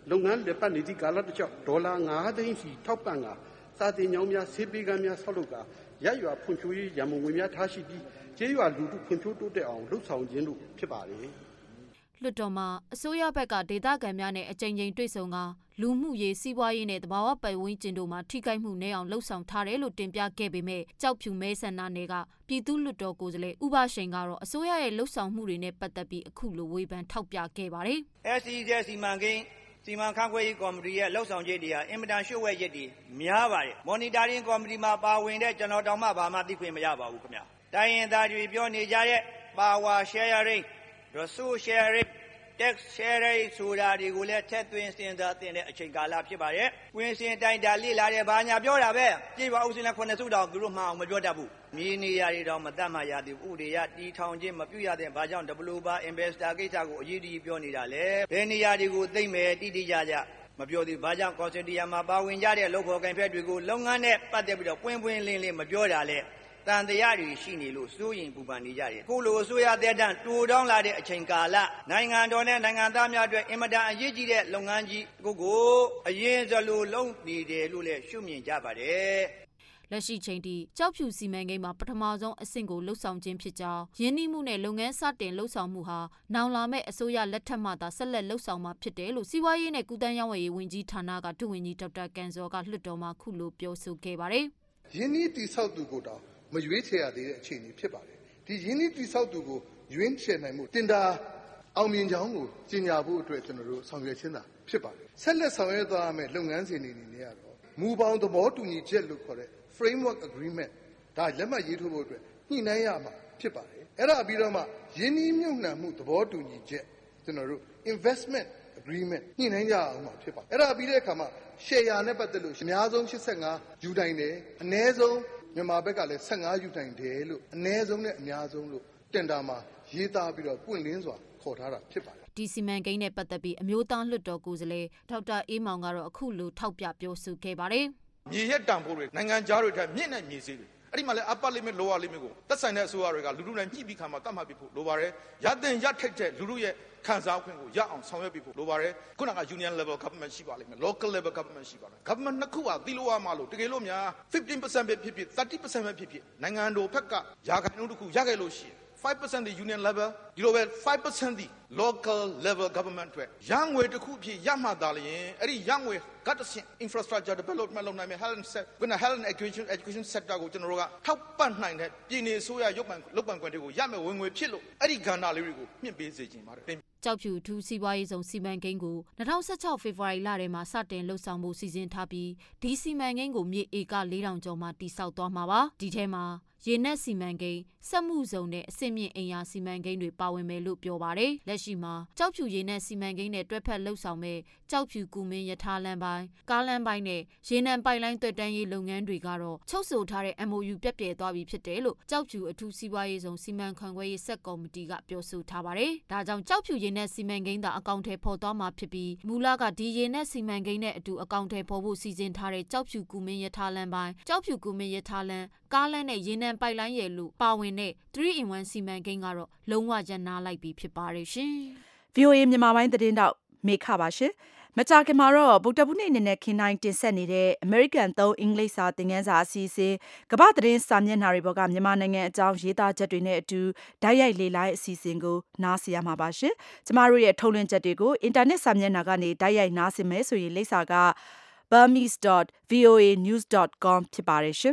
လုပ်ငန်းလက်ပတ်နေသည့်ကာလတစ်လျှောက်ဒေါ်လာငါးသိန်းစီထောက်ပံ့ကစာတင်ကြောင်းများဆေးပေးကမ်းများဆောက်လုပ်ကရရွာဖွံ့ဖြိုးရေးရန်ပုံငွေများထားရှိပြီးကျေးရွာလူထုဖွံ့ဖြိုးတိုးတက်အောင်လှုပ်ဆောင်ခြင်းတို့ဖြစ်ပါလေလွှတ်တော်မှာအစိုးရဘက်ကဒေသခံများနဲ့အကြိမ်ကြိမ်တွေ့ဆုံကလူမှုရေးစီးပွားရေးနဲ့တဘာဝပတ်ဝန်းကျင်တို့မှာထိခိုက်မှုနည်းအောင်လှုပ်ဆောင်ထားတယ်လို့တင်ပြခဲ့ပေမဲ့ကြောက်ဖြူမဲဆန္ဒနယ်ကပြည်သူ့လွှတ်တော်ကိုယ်စားလှယ်ဥပရှိန်ကတော့အစိုးရရဲ့လှုပ်ဆောင်မှုတွေနဲ့ပတ်သက်ပြီးအခုလိုဝေဖန်ထောက်ပြခဲ့ပါတယ်။ S C Z စီမံကိန်းစီမံခန့်ခွဲရေးကော်မတီရဲ့လှုပ်ဆောင်ချက်တွေဟာအင်မတန်ရှုပ်ဝဲရက်တွေများပါတယ်။ Monitoring ကော်မတီမှာပါဝင်တဲ့ကျွန်တော်တောင်မှဘာမှသိခွင့်မရပါဘူးခင်ဗျ။တိုင်းရင်သားတွေပြောနေကြတဲ့ Power Sharing, Resource Sharing tax sharing ဆိုတာတွေကိုလည်းထက်သွင်းစဉ်းစားသင့်တဲ့အချိန်ကာလဖြစ်ပါတယ်။ကွင်းစင်တိုင်းဒါလိလာတဲ့ဘာညာပြောတာပဲ။ပြည်ပအုပ်စုနဲ့ခုနှစ်စုတောင်သူတို့မှအောင်မပြောတတ်ဘူး။မြေနေရာတွေတော့မတတ်မှရသည်ဥပဒေရတီထောင်ခြင်းမပြုရတဲ့ဘာကြောင့် developer investor ကိစ္စကိုအရေးကြီးပြောနေတာလဲ။ဘယ်နေရာတွေကိုသိမ့်မယ်တိတိကျကျမပြောသေးဘာကြောင့် consortium မှာပါဝင်ကြတဲ့လုပ်ဖော်ကိုင်ဖက်တွေကိုလုပ်ငန်းနဲ့ပတ်သက်ပြီးတော့ပွင့်ပွင့်လင်းလင်းမပြောတာလဲ။တန်တရားတွေရှိနေလို့စိုးရင်ပူပန်နေကြတယ်။ခုလိုအစိုးရတဲ့တန်းတူတောင်းလာတဲ့အချိန်ကာလနိုင်ငံတော်နဲ့နိုင်ငံသားများအတွက်အင်မတန်အရေးကြီးတဲ့လုပ်ငန်းကြီးကိုကိုအရင်စလိုလုံးနေတယ်လို့လည်းရှုမြင်ကြပါတယ်။လက်ရှိချိန်ထိကြောက်ဖြူစီမံကိန်းမှာပထမဆုံးအဆင့်ကိုလှုပ်ဆောင်ခြင်းဖြစ်ကြောင်းရင်းနှီးမှုနဲ့လုပ်ငန်းစတင်လှုပ်ဆောင်မှုဟာနောင်လာမဲ့အစိုးရလက်ထက်မှသာဆက်လက်လှုပ်ဆောင်မှာဖြစ်တယ်လို့စီးပွားရေးနဲ့ကုသန်းရောင်းဝယ်ရေးဝန်ကြီးဌာနကဒုဝန်ကြီးဒေါက်တာကန်စောကလွှတ်တော်မှာခုလိုပြောဆိုခဲ့ပါတယ်။ရင်းနှီးတည်ဆောက်သူကိုတောင်မရွေးချယ်ရသေးတဲ့အခြေအနေဖြစ်ပါတယ်ဒီရင်းနှီးတည်ဆောက်သူကိုရွေးချယ်နိုင်မှုတင်ဒါအောင်မြင်ကြောင်းကိုကြီးညာဖို့အတွက်ကျွန်တော်တို့ဆောင်ရွက်ခြင်းသာဖြစ်ပါတယ်ဆက်လက်ဆောင်ရွက်သွားရမယ့်လုပ်ငန်းစဉ်တွေအနေနဲ့ကတော့မူပေါင်းသဘောတူညီချက်လို့ခေါ်တဲ့ framework agreement ဒါလက်မှတ်ရေးထိုးဖို့အတွက်ညှိနှိုင်းရမှာဖြစ်ပါတယ်အဲ့ဒါပြီးတော့မှရင်းနှီးမြှုပ်နှံမှုသဘောတူညီချက်ကျွန်တော်တို့ investment agreement ညှိနှိုင်းကြအောင်မှာဖြစ်ပါတယ်အဲ့ဒါပြီးတဲ့အခါမှာ share နဲ့ပတ်သက်လို့အများဆုံးeighty-fiveယူနိုင်တယ်အနည်းဆုံးမြန်မာဘက်ကလည်းfifteenယူနိုင်တယ်လို့အ ਨੇ ဆုံးနဲ့အများဆုံးလို့တင်တာမှာရေးသားပြီးတော့ပွင့်လင်းစွာခေါ်ထားတာဖြစ်ပါတယ်ဒီစီမံကိန်းနဲ့ပတ်သက်ပြီးအမျိုးသားလွှတ်တော်ကိုယ်စားလှယ်ဒေါက်တာအေးမောင်ကတော့အခုလိုထောက်ပြပြောဆိုခဲ့ပါတယ်မြေရက်တံဖို့တွေနိုင်ငံသားတွေထက်မြင့်တဲ့မြေစည်းတွေအဲ့ဒီမှာလည်း upper limit lower limit ကိုသက်ဆိုင်တဲ့အစိုးရတွေကလူလူတိုင်းညှိပြီးခါမှာတတ်မှတ်ပြီးဖို့လိုပါတယ်ရတဲ့ရထိုက်တဲ့လူလူရဲ့ခံစားခွင့်ကိုရအောင်ဆောင်ရွက်ပြီးဖို့လိုပါတယ်ခုနက union level government ရှိပါလိမ့်မယ် local level government ရှိပါမယ် government နှစ်ခုကသီလို့ရမှာလို့တကယ်လို့များfifteen percent ပဲဖြစ်ဖြစ်thirty percent ပဲဖြစ်ဖြစ်နိုင်ငံတော်ဘက်ကရာခိုင်နှုန်းတစ်ခုရခဲ့လို့ရှိရင်five percent ဒီ union level ဒီလိုပဲfive percent ဒီ local level government တွေရငွေတစ်ခုဖြစ်ရမှသာလျင်အဲ့ဒီရငွေကတဆင့် infrastructure development လုပ်နိုင်မယ် health and health and education education sector ကိုကျွန်တော်တို့ကထောက်ပံ့နိုင်တဲ့ပြည်내ဆိုရရုပ်ပံလုပ်ပံခွင့်တွေကိုရမယ်ဝင်ငွေဖြစ်လို့အဲ့ဒီကဏ္ဍလေးတွေကိုမြင့်ပေးစေချင်ပါတယ်ကြောက်ဖြူထူးစီးပွားရေးဆောင်စီမံကိန်းကိုtwenty sixteenဖေဖော်ဝါရီလထဲမှာစတင်လှုပ်ဆောင်မှုစီစဉ်ထားပြီးဒီစီမံကိန်းကိုမြေဧကfour thousandကျော်မှာတည်ဆောက်သွားမှာပါဒီထဲမှာရေနက်စီမံကိန်းစက်မှုစုံနဲ့အဆင့်မြင့်အိမ်ယာစီမံကိန်းတွေပါဝင်မယ်လို့ပြောပါတယ်လက်ရှိမှာကြောက်ဖြူရေနက်စီမံကိန်းနဲ့တွဲဖက်လှုပ်ဆောင်မဲ့ကြောက်ဖြူကူမင်းရထားလမ်းပိုင်းကားလမ်းပိုင်းနဲ့ရေနံပိုက်လိုင်းတွက်တန်းရေးလုပ်ငန်းတွေကတော့ချုပ်ဆိုထားတဲ့ M O U ပြည့်ပြည့်သွားပြီဖြစ်တယ်လို့ကြောက်ဖြူအထူးစီးပွားရေးဆောင်စီမံခန့်ခွဲရေးဆက်ကော်မတီကပြောဆိုထားပါတယ်ဒါကြောင့်ကြောက်ဖြူရေနက်စီမံကိန်းသာအကောင့်ထဲပေါ်သွားမှာဖြစ်ပြီးမူလကဒီရေနက်စီမံကိန်းနဲ့အတူအကောင့်ထဲပေါ်ဖို့စီစဉ်ထားတဲ့ကြောက်ဖြူကူမင်းရထားလမ်းပိုင်းကြောက်ဖြူကူမင်းရထားလမ်းကားလမ်းနဲ့ရေနံပိုက်လိုင်းရဲ့လို့ပါဝင်တဲ့three in oneစီမံကိန်းကတော့လုံးဝရန်နာလိုက်ပြီးဖြစ်ပါတယ်ရှင် V O A မြန်မာပိုင်းသတင်းတောက်မေခပါရှင်မကြခင်မှာတော့ဗုဒ္ဓဘုနေ့အနေနဲ့ခင်တိုင်းတင်ဆက်နေတဲ့ American သုံးအင်္ဂလိပ်စာသင်ခန်းစာအစီအစဉ်ကမ္ဘာသတင်းစာမျက်နှာတွေပေါ်ကမြန်မာနိုင်ငံအကြောင်းရေးသားချက်တွေနဲ့အတူဓာတ်ရိုက်လေ့လာအစီအစဉ်ကိုနားဆင်ရမှာပါရှင်ကျမတို့ရဲ့ထုတ်လွှင့်ချက်တွေကိုအင်တာနက်စာမျက်နှာကနေဓာတ်ရိုက်နားဆင်မယ်ဆိုရင်လိပ်စာက burmese dot voa news dot com ဖြစ်ပါတယ်ရှင်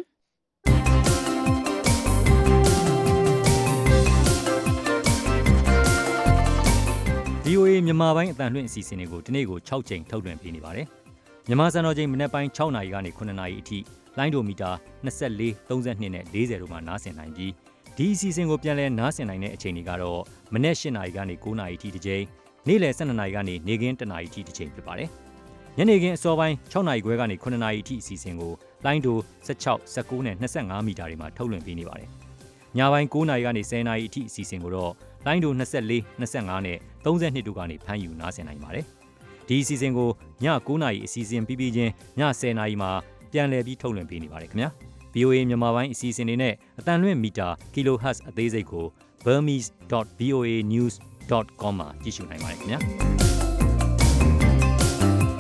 V O A မြန်မာပိုင်းအတန်လွှင့်အစီအစဉ်တွေကိုဒီနေ့ကိုsixကြိမ်ထုတ်လွှင့်ပေးနေပါတယ်။မြန်မာစံတော်ချိန်မနက်ပိုင်းsixနာရီကနေsevenနာရီအထိလိုင်းဒိုမီတာtwenty-four, thirty-twoနဲ့fortyတို့မှာနားဆင်နိုင်ပြီးဒီအစီအစဉ်ကိုပြန်လည်နားဆင်နိုင်တဲ့အချိန်တွေကတော့မနက်eightနာရီကနေnineနာရီအထိတစ်ကြိမ်နေ့လယ်twelveနာရီကနေနေ့ခင်းoneနာရီအထိတစ်ကြိမ်ဖြစ်ပါတယ်။ညနေခင်းအစောပိုင်းsixနာရီခွဲကနေsevenနာရီအထိအစီအစဉ်ကိုလိုင်းဒိုsixteen, nineteenနဲ့twenty-fiveမီတာတွေမှာထုတ်လွှင့်ပေးနေပါတယ်။ညပိုင်းnineနာရီကနေtenနာရီအထိအစီအစဉ်ကိုတော့လိုင်းဒိုtwenty-four, twenty-fiveနဲ့thirty-twoတို့ကနေဖမ်းယူနားဆင်နိုင်ပါတယ်။ဒီအစီအစဉ်ကိုညnineနာရီအစီအစဉ်ပြီးပြီးချင်းညtenနာရီမှာပြန်လည်ပြီးထုတ်လွှင့်ပေးနေပါတယ်ခင်ဗျာ။ V O A မြန်မာပိုင်းအစီအစဉ်တွေနဲ့အတန်လွှင့်မီတာ kilohertz အသေးစိတ်ကို burmese dot voa news dot com မှာကြည့်ရှုနိုင်ပါတယ်ခင်ဗျာ။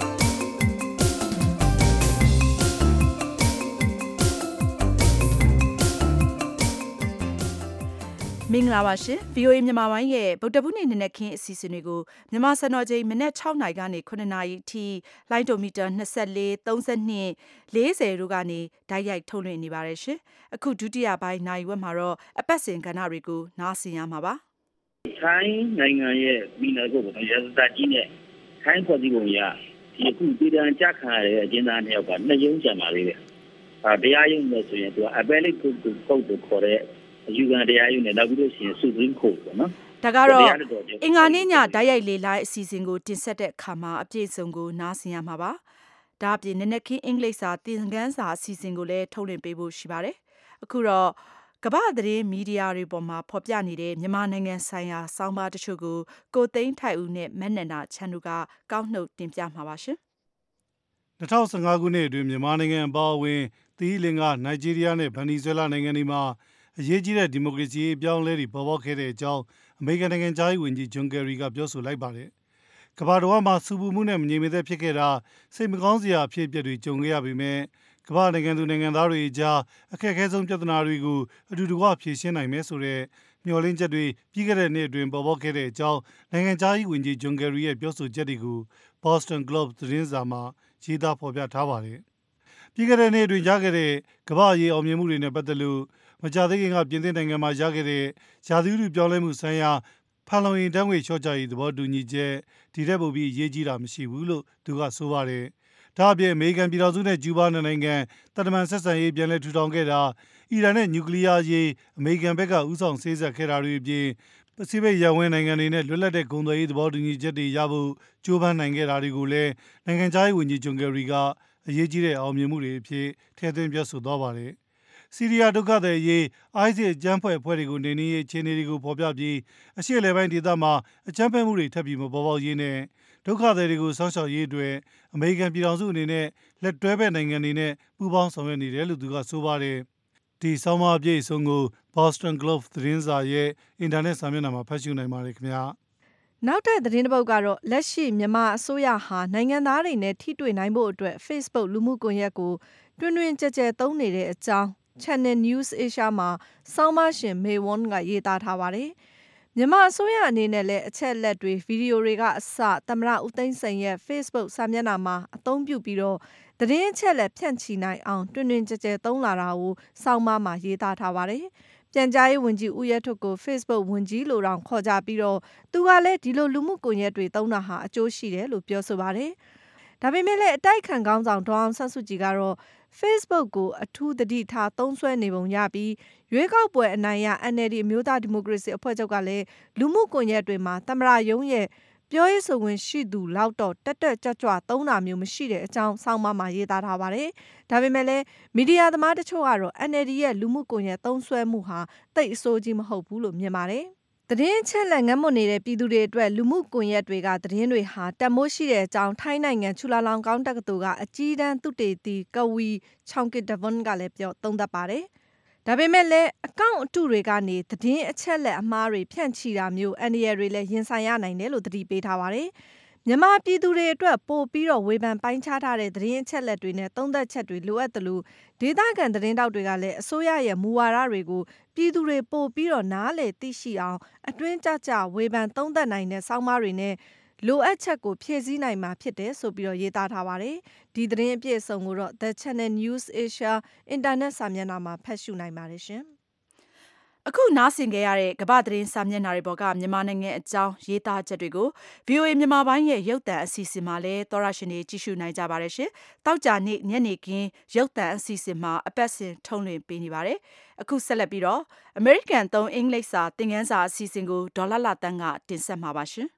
မင်္ဂလာပါရှင် ဗီအိုအေ မြန်မာပိုင်းရဲ့ဗုဒ္ဓဘုနေ့နေ့နဲ့ခင်းအစီအစဉ်တွေကိုမြန်မာစံတော်ချိန်မနက်၆နာရီကနေခုနှစ်နာရီအထိလိုင်းဒိုမီတာနှစ်၄ သုံး၂ ၄၀တို့ကနေဓာတ်ရိုက်ထုတ်လွှင့်နေပါတယ်ရှင်အခုဒုတိယပိုင်းနိုင်ဝက်မှာတော့အပတ်စဉ်ကဏ္ဍတွေကိုနားဆင်ရမှာပါထိုင်းနိုင်ငံရဲ့မိနာကိုပေါ့ရာဇသကြီးနဲ့ထိုင်းဖွဲ့စည်းပုံရဒီအခုပြည်ထောင်ကြခံရတဲ့အကျဉ်းသားနှစ်ယောက်ကနှစ်ရုံးကြံပါသေးတယ်။အဲတရားရုံးလို့ဆိုရင်သူက appellate court ကိုခေါ်တဲ့အယူခံတရားရုံးနဲ့နောက်ပြီးလို့ရှိရင် Supreme Court ပေါ့နော်။ဒါကတော့အင်္ဂါနေ့ညဓာတ်ရိုက်လေလိုင်းအစီအစဉ်ကိုတင်ဆက်တဲ့အခါမှာအပြည့်အစုံကိုနားဆင်ရမှာပါ။ဒါအပြင်နနက်ခင်းအင်္ဂလိပ်စာသင်ခန်းစာအစီအစဉ်ကိုလည်းထုတ်လွှင့်ပေးဖို့ရှိပါတယ်။အခုတော့ကမ္ဘာသတင်းမီဒီယာတွေပေါ်မှာဖော်ပြနေတဲ့မြန်မာနိုင်ငံဆိုင်ရာစောင်းပါတချို့ကိုကိုသိန်းထိုက်ဦးနဲ့မက်နန္ဒာချန်တို့ကကောက်နှုတ်တင်ပြမှာပါရှင်။၂၀၁၅ခုနှစ်အတွင်းမြန်မာနိုင်ငံအပါအဝင်သီရိလင်္ကာ၊နိုင်ဂျီးရီးယားနဲ့ဗန်နီဇွဲလားနိုင်ငံတွေမှာအရေးကြီးတဲ့ဒီမိုကရေစီအပြောင်းအလဲတွေပေါ်ပေါက်ခဲ့တဲ့အကြောင်းအမေရိကန်နိုင်ငံသားရေးဝန်ကြီးဂျွန်ကယ်ရီကပြောဆိုလိုက်ပါတယ်။ကမ္ဘာတော်မှာစူပူမှုနဲ့မငြိမ်မသက်ဖြစ်ခဲ့တာစိတ်မကောင်းစရာအဖြစ်အပျက်တွေကြုံခဲ့ရပေမဲ့ကမ္ဘာနိုင်ငံသူနိုင်ငံသားတွေကြားအခက်အခဲဆုံးပြဿနာတွေကိုအတူတကွဖြေရှင်းနိုင်မယ်ဆိုတဲ့မျှော်လင့်ချက်တွေပြီးခဲ့တဲ့နှစ်အတွင်းပေါ်ပေါက်ခဲ့တဲ့အကြောင်းနိုင်ငံသားရေးဝန်ကြီးဂျွန်ကယ်ရီရဲ့ပြောဆိုချက်တွေကို Boston Globe သတင်းစာမှာရေးသားဖော်ပြထားပါတယ်။ပြီးခဲ့တဲ့နှစ်အတွင်းရခဲ့တဲ့ကမ္ဘာရေးအောင်မြင်မှုတွေနဲ့ပတ်သက်လို့မကြာသေးခင်ကပြင်သစ်နိုင်ငံမှာရခဲ့တဲ့ရာသီဥတုပြောင်းလဲမှုဆိုင်ရာဖန်လုံအိမ်ဓာတ်ငွေ့လျှော့ချရေးသဘောတူညီချက်ဒီထက်ပိုပြီးအရေးကြီးတာမရှိဘူးလို့သူကဆိုပါတယ်။ဒါအပြင်အမေရိကန်ပြည်ထောင်စုနဲ့ကျူးဘားနိုင်ငံတန်တမန်ဆက်ဆံရေးပြန်လည်ထူထောင်ခဲ့တာအီရန်နဲ့နျူကလ িয়ার ရေးအမေရိကန်ဘက်ကဥဆောင်ဆေးဆက်ခဲ့တာတွေအပြင်ပစိဖိတ်ရပ်ဝန်းနိုင်ငံတွေနဲ့လွတ်လပ်တဲ့ကုန်သွယ်ရေးသဘောတူညီချက်တွေရဖို့ကြိုးပမ်းနိုင်ခဲ့တာတွေကိုလည်းနိုင်ငံခြားရေးဝန်ကြီးဂျွန်ကယ်ရီကအရေးကြီးတဲ့အောင်မြင်မှုတွေအဖြစ်ထည့်သွင်းပြောဆိုသွားပါတယ်။ဆီးရီးယားဒုက္ခသည်အရေးအိုက်စစ်အကြမ်းဖက်အဖွဲ့တွေကိုနေနေရေးအခြေအနေတွေကိုဖော်ပြပြီးအရှေ့အလယ်ပိုင်းဒေသမှာအကြမ်းဖက်မှုတွေထပ်ပြီးမပေါ်ပေါက်ရေးနဲ့ဒုက္ခသည်တွေကိုစောင့်ရှောက်ရေးအတွက်အမေရိကန်ပြည်ထောင်စုအနေနဲ့လက်တွဲဘက်နိုင်ငံတွေနဲ့ပူးပေါင်းဆောင်ရွက်နေတယ်လို့သူကဆိုပါတယ်။ဒီဆောင်းပါးအပြည့်အစုံကို Boston Globe သတင်းစာရဲ့အင်တာနက်စာမျက်နှာမှာဖတ်ရှုနိုင်ပါတယ်ခင်ဗျာ။နောက်တဲ့သတင်းတစ်ပုဒ်ကတော့လက်ရှိမြန်မာအစိုးရဟာနိုင်ငံသားတွေနဲ့ထိတွေ့နိုင်ဖို့အတွက် Facebook လူမှုကွန်ရက်ကိုတွင်တွင်ကြဲကြဲသုံးနေတဲ့အကြောင်း Channel News Asia မှာဆောင်းပါးရှင်မေဝွန်ကရေးသားထားပါတယ်။မြန်မာအစိုးရအနေနဲ့လည်းအချက်လက်တွေဗီဒီယိုတွေကအစသမ္မတဦးသိန်းစိန်ရဲ့ Facebook စာမျက်နှာမှာအသုံးပြုပြီးတော့သတင်းအချက်လက်ဖြန့်ချီနိုင်အောင်တွင်တွင်ကြဲကြဲသုံးလာတာကိုဆောင်းပါးမှာရေးသားထားပါတယ်။ပြန်ကြားရေးဝန်ကြီးဦးရဲထွဋ်ကို Facebook ဝန်ကြီးလို့တောင်ခေါ်ကြပြီးတော့သူကလည်းဒီလိုလူမှုကွန်ရက်တွေသုံးတာဟာအကျိုးရှိတယ်လို့ပြောဆိုပါတယ်။ဒါပေမဲ့လည်းအတိုက်ခံကောင်းဆောင်ဒေါအောင်ဆန်းစုကြည်ကတော့ Facebook ကိုအထူးသတိထားသုံးစွဲနေပုံရပြီးရွေးကောက်ပွဲအနိုင်ရ N L D အမျိုးသားဒီမိုကရေစီအဖွဲ့ချုပ်ကလည်းလူမှုကွန်ရက်တွေမှာသမ္မတရုံးရဲ့ပြောရေးဆိုခွင့်ရှိသူလောက်တော့တက်တက်ကြွကြွသုံးတာမျိုးမရှိတဲ့အကြောင်းဆောင်းပါးမှာရေးသားထားပါတယ်။ဒါပေမဲ့လည်းမီဒီယာသမားတချို့ကတော့ N L D ရဲ့လူမှုကွန်ရက်သုံးစွဲမှုဟာတိတ်အဆိုးကြီးမဟုတ်ဘူးလို့မြင်ပါတယ်။သတင်းချက်လက်ငတ်မွတ်နေတဲ့ပြည်သူတွေအတွက်လူမှုကွန်ရက်တွေကသတင်းတွေဟာတန်မိုးရှိတဲ့အကြောင်းထိုင်းနိုင်ငံချူလာလောင်ကောင်းတက္ကသိုလ်ကအကြီးတန်းသုတေသီကဝီချောင်ကစ်ဒဗွန်ကလည်းပြောသုံးသပ်ပါတယ်။ဒါပေမဲ့လည်းအကောင့်အတုတွေကနေသတင်းအချက်လက်အမှားတွေဖြန့်ချီတာမျိုးအန်ဒီရယ်တွေလည်းရင်ဆိုင်ရနိုင်တယ်လို့သတိပေးထားပါတယ်။မြန်မာပြည်သူတွေအတွက်ပို့ပြီးတော့ဝေဖန်ပိုင်းခြားထားတဲ့သတင်းအချက်လက်တွေနဲ့သုံးသပ်ချက်တွေလိုအပ်တယ်လို့ဒေသခံသတင်းတောက်တွေကလည်းအစိုးရရဲ့မူဝါဒတွေကိုပြည်သူတွေပို့ပြီးတော့နားလည်သိရှိအောင်အတွင်းကျကျဝေဖန်သုံးသပ်နိုင်တဲ့ဆောင်းပါးတွေနဲ့လိုအပ်ချက်ကိုဖြည့်ဆည်းနိုင်မှာဖြစ်တယ်ဆိုပြီးတော့ရေးသားထားပါတယ်။ဒီသတင်းအပြည့်အစုံကိုတော့ The Channel News Asia အင်တာနက်စာမျက်နှာမှာဖတ်ရှုနိုင်ပါတယ်ရှင်။အခုနားဆင်ကြရတဲ့ကမ္ဘာသတင်းစာမျက်နှာတွေပေါ်ကမြန်မာနိုင်ငံအကြောင်းရေးသားချက်တွေကို ဗွီအိုအေ မြန်မာပိုင်းရဲ့ရုပ်သံအစီအစဉ်မှာလည်းသောရရှင်တွေကြည့်ရှုနိုင်ကြပါတယ်ရှင်။တောက်ကြနေ့ညနေခင်းရုပ်သံအစီအစဉ်မှာအပတ်စဉ်ထုတ်လွှင့်ပေးနေပါတယ်။အခုဆက်လက်ပြီးတော့ American သုံးအင်္ဂလိပ်စာသင်ခန်းစာအစီအစဉ်ကိုဒေါ်လာလာတန်းကတင်ဆက်မှာပါရှင်။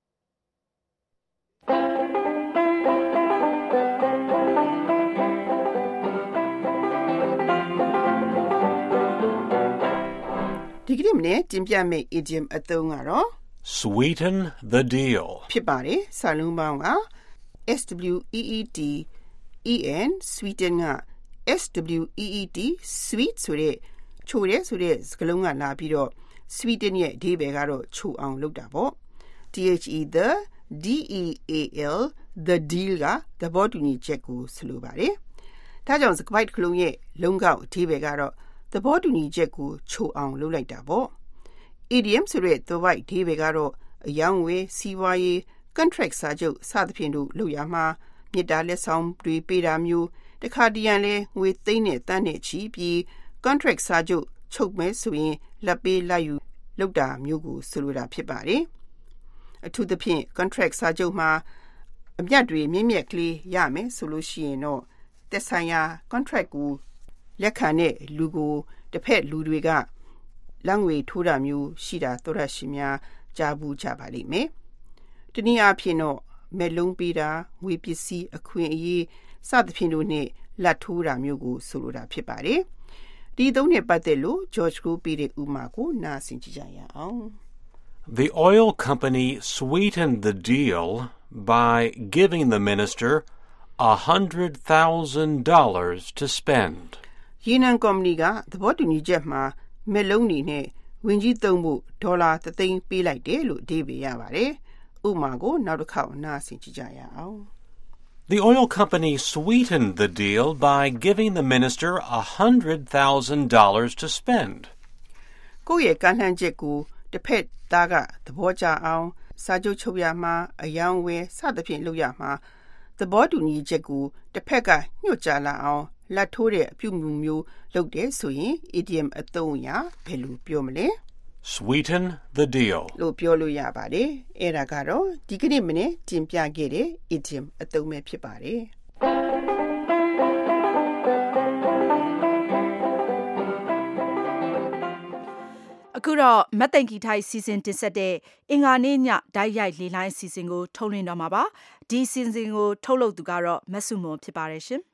ဒီကနေ့မနေ့တင်ပြမယ့် idiom အသုံးကတော့ sweeten the deal ဖြစ်ပါတယ်။စာလုံးပေါင်းက S W E E T E N sweeten က S W E E T sweet ဆိုတဲ့ချိုတဲ့ဆိုတဲ့စကားလုံးကလာပြီးတော့ sweeten ရဲ့အဓိပ္ပာယ်ကတော့ချိုအောင်လုပ်တာပေါ့။ The the D E A L the deal ကသဘောတူညီချက်ကိုဆိုလိုပါတယ်။ဒါကြောင့်စကားပိုက်ကလုံးရဲ့လုံးကောက်အဓိပ္ပာယ်ကတော့သဘောတူညီချက်ကိုချိုအောင်လုပ်လိုက်တာပေါ့ idiom ဆိုတဲ့သွိုက်ဒီဘေကတော့အယောင်ဝယ်စီးပွားရေး contract စာချုပ်စသဖြင့်တို့လုပ်ရမှာမြစ်တာလက်ဆောင်တွေပေးတာမျိုးတခါတရံလဲငွေသိန်းနဲ့တန်းနဲ့ချီပြီး contract စာချုပ်ချုပ်မဲဆိုရင်လက်ပေးလိုက်ယူလုပ်တာမျိုးကိုဆိုလိုတာဖြစ်ပါတယ်အထူးသဖြင့် contract စာချုပ်မှာအမြတ်တွေမြင့်မြတ်ကလေးရမယ်ဆိုလို့ရှိရင်တော့သက်ဆိုင်ရာ contract ကိုလက်ခံတဲ့လူကိုတစ်ဖက်လူတွေကလက်ငွေထိုးတာမျိုးရှိတာတော်ရရှိများကြားဘူးကြပါလိမ့်မယ်။တနည်းအားဖြင့်တော့မဲ့လုံးပေးတာငွေပစ္စည်းအခွင့်အရေးစသဖြင့်တို့နဲ့လက်ထိုးတာမျိုးကိုဆိုလိုတာဖြစ်ပါတယ်။ဒီသုံးနဲ့ပတ်သက်လို့ George ကိုပေးတဲ့ဥမာကိုနားဆင်ကြည့်ကြရအောင်။ The oil company sweetened the deal by giving the minister a hundred thousand dollars to spend. ရေနံကုမ္ပဏီကသဘောတူညီချက်မှာမဲ့လုံးနေနဲ့ဝင်ကြီးသုံးဖို့ဒေါ်လာသသိန်းပေးလိုက်တယ်လို့အဓိပ္ပာယ်ရပါတယ်။ဥပမာကိုနောက်တစ်ခေါက်နားဆင်ကြည့်ကြရအောင်။ The oil company sweetened the deal by giving the minister a hundred thousand dollars to spend. ကိုယ့်ရဲ့ကမ်းလှမ်းချက်ကိုတစ်ဖက်သားကသဘောကျအောင်စာချုပ်ချုပ်ရမှာအယောင်ဝယ်စသဖြင့်လုပ်ရမှာသဘောတူညီချက်ကိုတစ်ဖက်ကညှို့ချလာအောင်လက်ထိုးတဲ့အပြုမှုမျိုးလုပ်တဲ့ဆိုရင် idiom အသုံးအရာဘယ်လိုပြောမလဲ Sweeten the deal လို့ပြောလို့ရပါတယ်အဲ့ဒါကတော့ဒီကနေ့မနေ့တင်ပြခဲ့တဲ့ idiom အသုံးပဲဖြစ်ပါတယ်အခုတော့မတ်သိန်ကီထိုက်စီစဉ်တင်ဆက်တဲ့အင်္ဂါနေ့ညဓာတ်ရိုက်လေလိုင်းစီစဉ်ကိုထုတ်လွှင့်တော့မှာပါဒီစီစဉ်ကိုထုတ်လုပ်သူကတော့မဆုမွန်ဖြစ်ပါတယ်ရှင်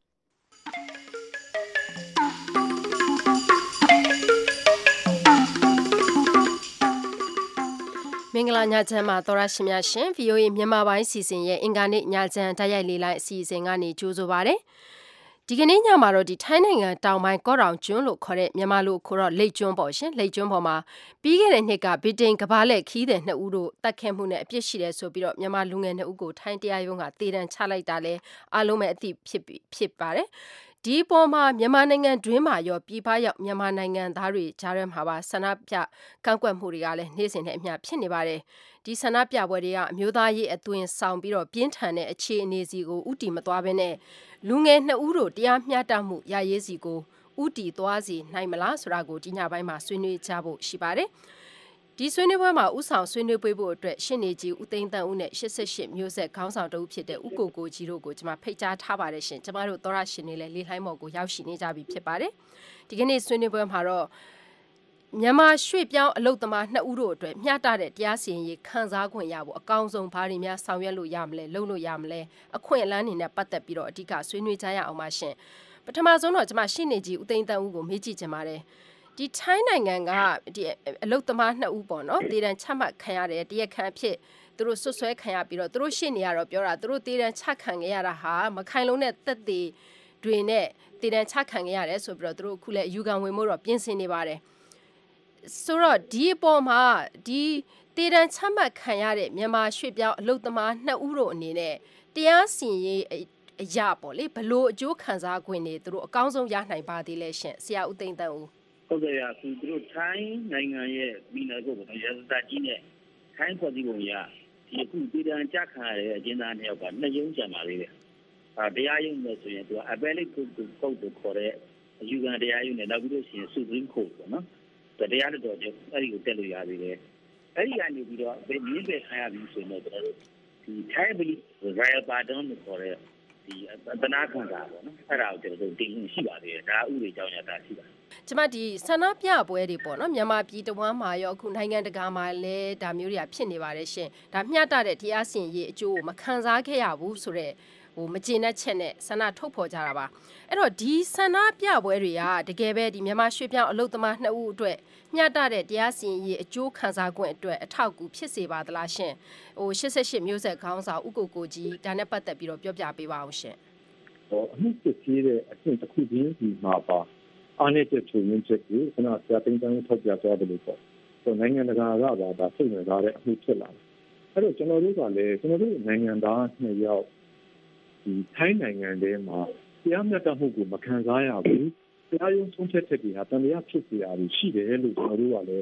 မင်္ဂလာညချမ်းပါသောရရှိများရှင် ဗီအိုအေ မြန်မာပိုင်းစီစဉ်ရဲ့အင်္ဂါနေ့ညချမ်းဓာတ်ရိုက်လေးလိုက်အစီအစဉ်ကနေကြိုးဆိုပါရစေဒီကနေ့ညမှာတော့ဒီထိုင်းနိုင်ငံတောင်ပိုင်းကော့တောင်ကျွန်းလို့ခေါ်တဲ့မြန်မာလူခေါ်တော့လိတ်ကျွန်းပေါ့ရှင်လိတ်ကျွန်းပေါ်မှာပြီးခဲ့တဲ့နှစ်ကဗြိတိန်ကမ္ဘာလက်ခီးတဲ့နှစ်ဦးတို့တပ်ခဲ့မှုနဲ့အပြစ်ရှိတယ်ဆိုပြီးတော့မြန်မာလူငယ်နှစ်ဦးကိုထိုင်းတရားရုံးကတေတံချလိုက်တာလဲအားလုံးပဲအသိဖြစ်ဖြစ်ပါတယ်ဒီပေါ်မှာမြန်မာနိုင်ငံတွင်းမှာရောပြည်ပရောက်မြန်မာနိုင်ငံသားတွေကြားထဲမှာပါဆန္ဒပြကန့်ကွက်မှုတွေကလည်းနေ့စဉ်နဲ့အမျှဖြစ်နေပါတယ်ဒီဆန္ဒပြပွဲတွေကအမျိုးသားရေးအသွင်ဆောင်ပြီးတော့ပြင်းထန်တဲ့အခြေအနေစီကိုဥတီမသွားဘဲနဲ့လူငယ်နှစ်ဦးတို့တရားမျှတမှုရရေးစီကိုဥတီသွားစီနိုင်မလားဆိုတာကိုဒီညပိုင်းမှာဆွေးနွေးကြဖို့ရှိပါတယ်ဒီဆွေးနွေးပွဲမှာဥဆောင်ဆွေးနွေးပေးဖို့အတွက်ရှင်းနေကြီးဦးသိန်းတန်းဦးနဲ့၈၈မျိုးဆက်ခေါင်းဆောင်တဦးဖြစ်တဲ့ဦးကိုကိုကြီးတို့ကိုကျွန်မဖိတ်ကြားထားပါတယ်ရှင်ကျွန်မတို့သောရရှင်တွေလည်းလေးလှိုင်းမော်ကိုရောက်ရှိနေကြပြီဖြစ်ပါတယ်ဒီကနေ့ဆွေးနွေးပွဲမှာတော့မြန်မာရွှေ့ပြောင်းအလုပ်သမားနှစ်ဦးတို့အတွက်မျှတတဲ့တရားစီရင်ရေးခံစား권ရဖို့အကောင်းဆုံးဘာတွေများဆောင်ရွက်လို့ရမလဲလုပ်လို့ရမလဲအခွင့်အလမ်းတွေနဲ့ပတ်သက်ပြီးတော့အဓိကဆွေးနွေးကြရအောင်ပါရှင်ပထမဆုံးတော့ကျွန်မရှင်းနေကြီးဦးသိန်းတန်းဦးကိုမေးကြည့်ချင်ပါတယ်ဒီထိုင်းနိုင်ငံကဒီအလုတ်သမားနှစ်ဦးပေါ့နော်တေတံချမှတ်ခံရတယ်တရားခံဖြစ်သူတို့ဆွဆွဲခံရပြီးတော့သူတို့ရှင်းနေရတော့ပြောတာသူတို့တေတံချခံခဲ့ရတာဟာမခိုင်လုံးတဲ့သက်သေတွေနဲ့တေတံချခံခဲ့ရတယ်ဆိုပြီးတော့သူတို့အခုလည်းအယူခံဝင်မှုတော့ပြင်ဆင်နေပါတယ်ဆိုတော့ဒီအပေါ်မှာဒီတေတံချမှတ်ခံရတဲ့မြန်မာရွှေ့ပြောင်းအလုတ်သမားနှစ်ဦးတို့အနေနဲ့တရားစီရင်ရေးအရာပေါ့လေဘလို့အကျိုးခံစား권တွေသူတို့အကောင်းဆုံးရနိုင်ပါသေးလဲရှင်ဆရာဦးသိန်းတန်းဦးဟုတ်ကဲ့ရသူတို့ထိုင်းနိုင်ငံရဲ့မိနာကိုပေါ့ရာဇသကြီးနဲ့ထိုင်းဖွဲ့စည်းပုံရဒီအခုပြည်တံကြခံရတဲ့အကျဉ်းသားနှစ်ယောက်ကနှစ်ရုံးကြံပါသေးတယ်။အဲတရားရုံးလို့ဆိုရင်သူက appellate court ကိုခေါ်တဲ့အယူခံတရားရုံးနဲ့နောက်ပြီးလို့ရှိရင် Supreme Court ပေါ့နော်။တရားတော်ကျအဲ့ဒီကိုတက်လို့ရသေးတယ်။အဲ့ဒီကနေပြီးတော့ဘယ်နည်းပဲခံရပြီဆိုရင်တော့တို့ဒီထိုင်းပြည် Royal Pardon ကိုခေါ်တဲ့ဒီတနာခံတာပေါ့နော်။အဲ့ဒါကိုကျွန်တော်တို့တင်ရှိပါသေးတယ်။ဒါဥပဒေကြောင့်ရတာရှိပါတယ်ကျမဒီဆန္ဒပြပွဲတွေပေါ့နော်မြန်မာပြည်တဝမ်းမှာရောအခုနိုင်ငံတကာမှာလည်းဒါမျိုးတွေကဖြစ်နေပါတယ်ရှင်ဒါမျှတတဲ့တရားစီရင်ရေးအကျိုးကိုမခံစားခဲ့ရဘူးဆိုတော့ဟိုမကျေနပ်ချက်နဲ့ဆန္ဒထုတ်ဖော်ကြတာပါအဲ့တော့ဒီဆန္ဒပြပွဲတွေကတကယ်ပဲဒီမြန်မာရွှေ့ပြောင်းအလုပ်သမားနှစ်ဦးအတွက်မျှတတဲ့တရားစီရင်ရေးအကျိုးခံစား권အတွက်အထောက်အကူဖြစ်စေပါသလားရှင်ဟို၈၈မျိုးဆက်ခေါင်းဆောင်ဦးကိုကိုကြီးဒါနဲ့ပတ်သက်ပြီးတော့ပြောပြပေးပါအောင်ရှင်ဟောအမှုဖြစ်သေးတဲ့အဖြစ်တစ်ခုချင်းဒီမှာပါအားနေတဲ့ချုံရင်းချက်ကိုခဏဆရာတင်တန်းထုတ်ပြသွားတယ်လို့ပေါ့။ဆိုနိုင်ငံတကာကပါဒါစိတ်ဝင်စားတဲ့အမှုဖြစ်လာတယ်။အဲ့တော့ကျွန်တော်တို့ကလည်းကျွန်တော်တို့နိုင်ငံသားနှစ်ယောက်ဒီထိုင်းနိုင်ငံထဲမှာတရားမျှတမှုကိုမခံစားရဘူး။တရားရုံးဆုံးဖြတ်ချက်တွေဟာတန်တရားဖြစ်เสียရရှိတယ်လို့ကျွန်တော်တို့ကလည်း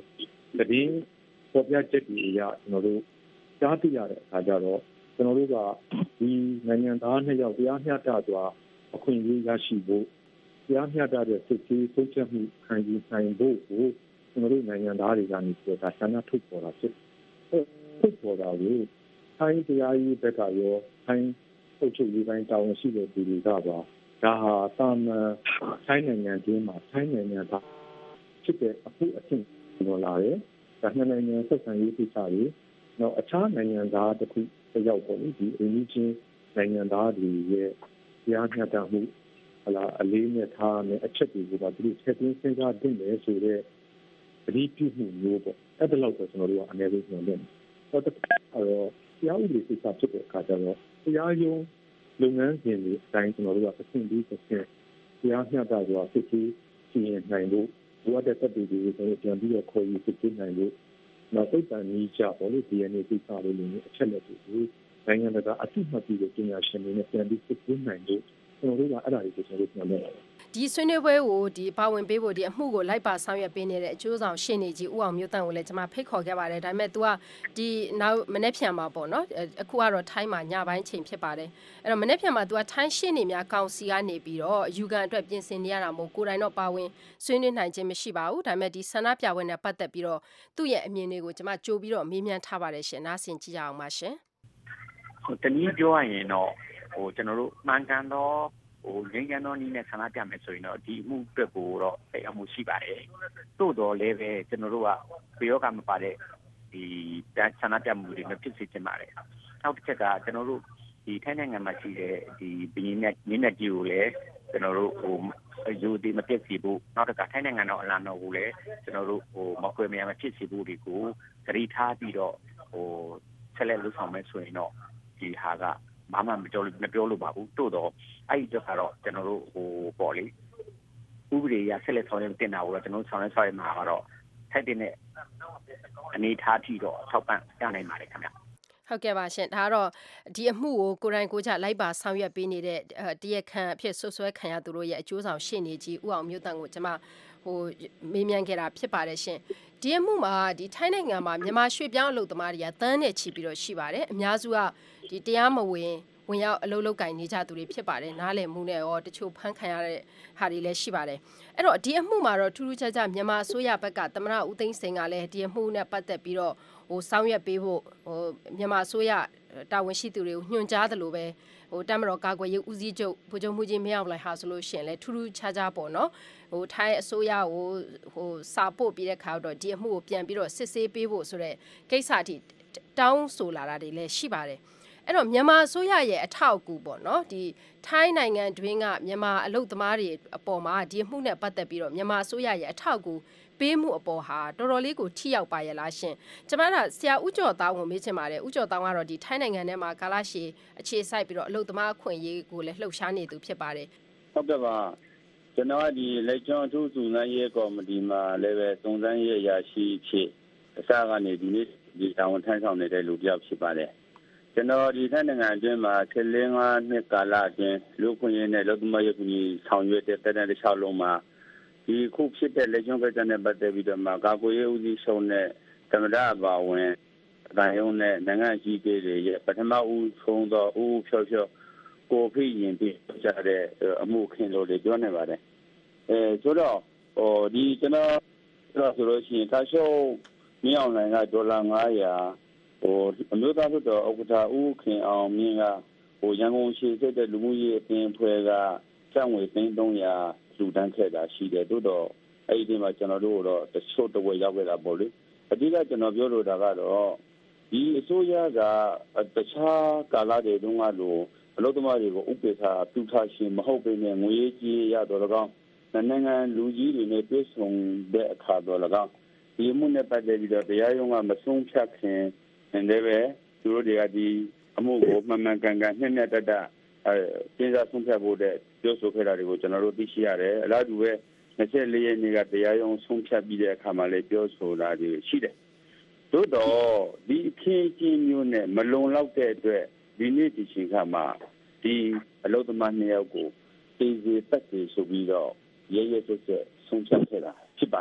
တည်င်းပေါ်ပြချက်တွေအရကျွန်တော်တို့ကြားသိရတဲ့အခါကျတော့ကျွန်တော်တို့ကဒီနိုင်ငံသားနှစ်ယောက်တရားမျှတစွာအခွင့်အရေးရရှိဖို့တရားမျှတတဲ့စစ်ဆေးဆုံးဖြတ်မှုခံယူနိုင်ဖို့ကိုကျွန်တော်တို့နိုင်ငံသားတွေကနေပြောတာဆန္ဒထုတ်ပေါ်တာဖြစ်ထုတ်ပေါ်တာကိုထိုင်းတရားရေးဘက်ကရောထိုင်းအုပ်ချုပ်ရေးပိုင်းတာဝန်ရှိတဲ့သူတွေကပါဒါဟာတာမန်ထိုင်းနိုင်ငံတွင်းမှာထိုင်းနိုင်ငံသားဖြစ်တဲ့အမှုအဆင့်ပေါ်လာတယ်ဒါနှစ်နိုင်ငံဆက်ဆံရေးကိစ္စတွေနောက်အခြားနိုင်ငံသားတစ်ခုတစ်ယောက်ပေါ့လေဒီအင်းချင်းနိုင်ငံသားတွေရဲ့တရားမျှတမှုဟလာအလေးနဲ့ထားမယ်အချက်တွေကိုပါသူတို့ထည့်သွင်းစဉ်းစားသင့်တယ်ဆိုတော့အဒီပြုမှုမျိုးပေါ့အဲ့ဒါလောက်တော့ကျွန်တော်တို့ကအနည်းဆုံးညွှန်တယ်တော့တစ်ခါတော့တရားဥပဒေကိစ္စဖြစ်တဲ့အခါကျတော့တရားရုံးလုပ်ငန်းစဉ်တွေအတိုင်းကျွန်တော်တို့ကတစ်ဆင့်ပြီးတစ်ဆင့်တရားမျှတစွာစစ်ဆေးစီရင်နိုင်ဖို့ဒီအတဲ့တက်တွေတွေကျွန်တော်ပြန်ပြီးတော့ခေါ်ယူစစ်ဆေးနိုင်လို့နောက်သိပ္ပံနည်းကျပေါ့လေ ဒီ အန် အေ ကိစ္စတွေလည်းအချက်လက်တွေကိုနိုင်ငံတကာအသိမှတ်ပြုတဲ့ပညာရှင်တွေနဲ့ပြန်ပြီးစစ်ဆေးနိုင်လို့ကျွန်တော်တို့ကအဲ့ဒါတွေကိုကျွန်တော်တို့ပြန်လုပ်ရတယ်ဒီဆွေးနွေးပွဲကိုဒီပါဝင်ပေးဖို့ဒီအမှုကိုလိုက်ပါဆောင်ရွက်ပေးနေတဲ့အကျိုးဆောင်ရှင်းနေကြီးဦးအောင်မျိုးတန့်ကိုလည်းကျွန်မဖိတ်ခေါ်ခဲ့ပါတယ်ဒါပေမဲ့ तू ကဒီနောက်မနေ့ဖြန်မှာပေါ့နော်အခုကတော့ထိုင်းမှာညပိုင်းချိန်ဖြစ်ပါတယ်အဲ့တော့မနေ့ဖြန်မှာ तू ကထိုင်းရှင်းနေများကောင်စီကနေပြီးတော့ယူကန်အတွက်ပြင်ဆင်နေရတာမို့ကိုယ်တိုင်တော့ပါဝင်ဆွေးနွေးနိုင်ခြင်းမရှိပါဘူးဒါပေမဲ့ဒီဆန္ဒပြပွဲနဲ့ပတ်သက်ပြီးတော့သူ့ရဲ့အမြင်တွေကိုကျွန်မကြိုပြီးတော့မေးမြန်းထားပါတယ်ရှင်နားဆင်ကြည့်ရအောင်ပါရှင်ဟိုတနည်းပြောရရင်တော့ဟိုကျွန်တော်တို့မှန်ကန်တော့ဟိုရင်းရတော့နီးနဲ့ဆန္ဒပြမယ်ဆိုရင်တော့ဒီအမှုအတွက်ကိုတော့အဲ့အမှုရှိပါတယ်တိုးတော်လည်းပဲကျွန်တော်တို့ကဘယ်ရောကမပါတဲ့ဒီဆန္ဒပြမှုတွေမဖြစ်စေချင်ပါတယ်နောက်တစ်ချက်ကကျွန်တော်တို့ဒီထိုင်းနိုင်ငံမှာရှိတဲ့ဒီဘင်းနဲ့နင်းနဲ့ကြီးကိုလည်းကျွန်တော်တို့ဟိုယူဒီမပြည့်စီဖို့နောက်တစ်ခါထိုင်းနိုင်ငံတော်အလားတော်ကိုလည်းကျွန်တော်တို့ဟိုမကွေမရမဖြစ်စီဖို့တွေကိုဂရီထားပြီးတော့ဟိုဆက်လက်လုပ်ဆောင်မယ်ဆိုရင်တော့ဒီဟာကဘာမှမပြောလို့မပြောလို့ပါဘူးတိုးတော့အဲ့ဒီတော့ကတော့ကျွန်တော်တို့ဟိုပေါ့လေဥပဒေရဆက်လက်ဆောင်ရွက်တင်တာကိုတော့ကျွန်တော်ဆောင်ရွက်ဆောင်ရမှာကတော့ထိုက်တဲ့အနေထားထိတော့ထောက်ပံ့ရနိုင်ပါတယ်ခင်ဗျဟုတ်ကဲ့ပါရှင်ဒါကတော့ဒီအမှုကိုကိုယ်တိုင်ကိုယ်ချလိုက်ပါဆောင်ရွက်ပေးနေတဲ့တရက်ခန့်အဖြစ်ဆွဆွဲခံရသူတို့ရဲ့အကျိုးဆောင်ရှေ့နေကြီးဦးအောင်မျိုးတန့်ကိုကျွန်မဟိုမေးမြန်းခဲ့တာဖြစ်ပါတယ်ရှင်ဒီအမှုမှာဒီထိုင်းနိုင်ငံမှာမြန်မာရွှေ့ပြောင်းအလုပ်သမားတွေကတန်းနဲ့ချီပြီးတော့ရှိပါတယ်အများစုကဒီတရားမဝင်ဝင်ရောက်အလုပ်လုပ်ကင်နေကြသူတွေဖြစ်ပါတယ်နားလည်မှုနဲ့ရောတချို့ဖမ်းခံရတဲ့ဟာတွေလည်းရှိပါတယ်အဲ့တော့ဒီအမှုမှာတော့ထူးထူးခြားခြားမြန်မာအစိုးရဘက်ကသမ္မတဦးသိန်းစိန်ကလည်းဒီအမှုနဲ့ပတ်သက်ပြီးတော့ဟိုဆောင်ရွက်ပေးဖို့ဟိုမြန်မာအစိုးရတာဝန်ရှိသူတွေကိုညွှန်ကြားသလိုပဲဟိုတမတော်ကာကွယ်ရေးဦးစီးချုပ်ဗိုလ်ချုပ်မှုကြီးမင်းအောင်လှိုင်ဟာဆိုလို့ရှိရင်လည်းထူးထူးခြားခြားပေါ့နော်ဟိုထိုင်းအစိုးရကိုဟိုစာပို့ပြီးတဲ့ခါတော့ဒီအမှုကိုပြန်ပြီးတော့စစ်ဆေးပေးဖို့ဆိုတဲ့ကိစ္စအထိတောင်းဆိုလာတာတွေလည်းရှိပါတယ်အဲ့တော့မြန်မာအစိုးရရဲ့အထောက်အကူပေါ့နော်ဒီထိုင်းနိုင်ငံတွင်းကမြန်မာအလုပ်သမားတွေအပေါ်မှာဒီအမှုနဲ့ပတ်သက်ပြီးတော့မြန်မာအစိုးရရဲ့အထောက်အကူပေးမှုအပေါ်ဟာတော်တော်လေးကိုထိရောက်ပါရဲ့လားရှင်ကျွန်မကဆရာဦးကျော်တောင်းကိုမေးချင်ပါတယ်ဦးကျော်တောင်းကတော့ဒီထိုင်းနိုင်ငံထဲမှာကာလရှည်အခြေစိုက်ပြီးတော့အလုပ်သမားအခွင့်အရေးကိုလည်းလှုပ်ရှားနေသူဖြစ်ပါတယ်ဟုတ်ကဲ့ပါကျွန်တော်ကဒီလက်ကျွန်းအထူးစုံစမ်းရေးကော်မတီမှာလည်းပဲစုံစမ်းရေးရရှိဖြစ်အစကနေဒီနေ့ဒီတာဝန်ထမ်းဆောင်နေတဲ့လူပြောက်ဖြစ်ပါတယ်ကျွန်တော်ဒီထိုင်းနိုင်ငံအတွင်းမှာဆယ်လေးနှစ်ကာလအတွင်းလူခွင့်ရေးနဲ့လူသမားရေးကူညီဆောင်ရွက်တဲ့တဲ့တစ်လျှောက်လုံးမှာဒီခုဖြစ်တဲ့လက်ကျွန်းကိစ္စနဲ့ပတ်သက်ပြီးတော့မှကာကွယ်ရေးဦးစီးချုပ်နဲ့သမ္မတအပါဝင်အတိုင်းရုံးနဲ့နိုင်ငံကြီးတွေရဲ့ပထမဦးဆုံးသောဦးဖြောဖြောကိုဖိရင်ပြီးကြတဲ့အမှုခင်းလို့လေပြောနေပါတယ်အဲဆိုတော့ဟိုဒီကျွန်တော်ဆိုလို့ရှိရင်ကာရှုံးမြောင်းနိုင်ကဒေါ်လာငါးရာဟိုအမျိုးသားတို့တော့ဥက္ကဋ္ဌဦးခင်အောင်မြင့်ကဟိုရန်ကုန်ရှိတဲ့လူမှုရေးအသင်းဖွဲ့ကစံငွေသိန်းသုံးရာလူတန်းခဲ့တာရှိတယ်တို့တော့အဲ့ဒီမှာကျွန်တော်တို့တော့တချို့တဝက်ရောက်ခဲ့တာပေါ့လေအဓိကကျွန်တော်ပြောလိုတာကတော့ဒီအစိုးရကတခြားကာလတွေတုန်းကလိုအလုပ်သမားတွေကိုဥပဒေထားပြုထားရှင်မဟုတ်ပေမဲ့ငွေကြီးရတော့၎င်းနိုင်ငံလူကြီးတွေနဲ့တွေ့ဆုံတဲ့အခါတော့၎င်းဒီမှုနဲ့ပတ်သက်ပြီးတော့တရားရုံးကမဆုံးဖြတ်ခင်လည်းပဲသူတို့တွေကဒီအမှုကိုမှန်မှန်ကန်ကန်နှစ်နှစ်တတအဲစဉ်းစားဆုံးဖြတ်ဖို့တဲ့ပြောဆိုခဲ့တာတွေကိုကျွန်တော်တို့သိရှိရတယ်အလားတူပဲနှစ်ချက်လေးရက်နေ့ကတရားရုံးဆုံးဖြတ်ပြီးတဲ့အခါမှာလည်းပြောဆိုတာတွေရှိတယ်သို့တော့ဒီအခင်းအကျင်းမျိုးနဲ့မလုံလောက်တဲ့အတွက်ဒီနေ့ဒီချိန်ခါမှာဒီအလုပ်သမားနှစ်ယောက်ကိုတေးသေးတက်သေးဆိုပြီးတော့ရဲရဲဆက်ဆက်ဆုံးဖြတ်ခဲ့တာဖြစ်ပါတယ်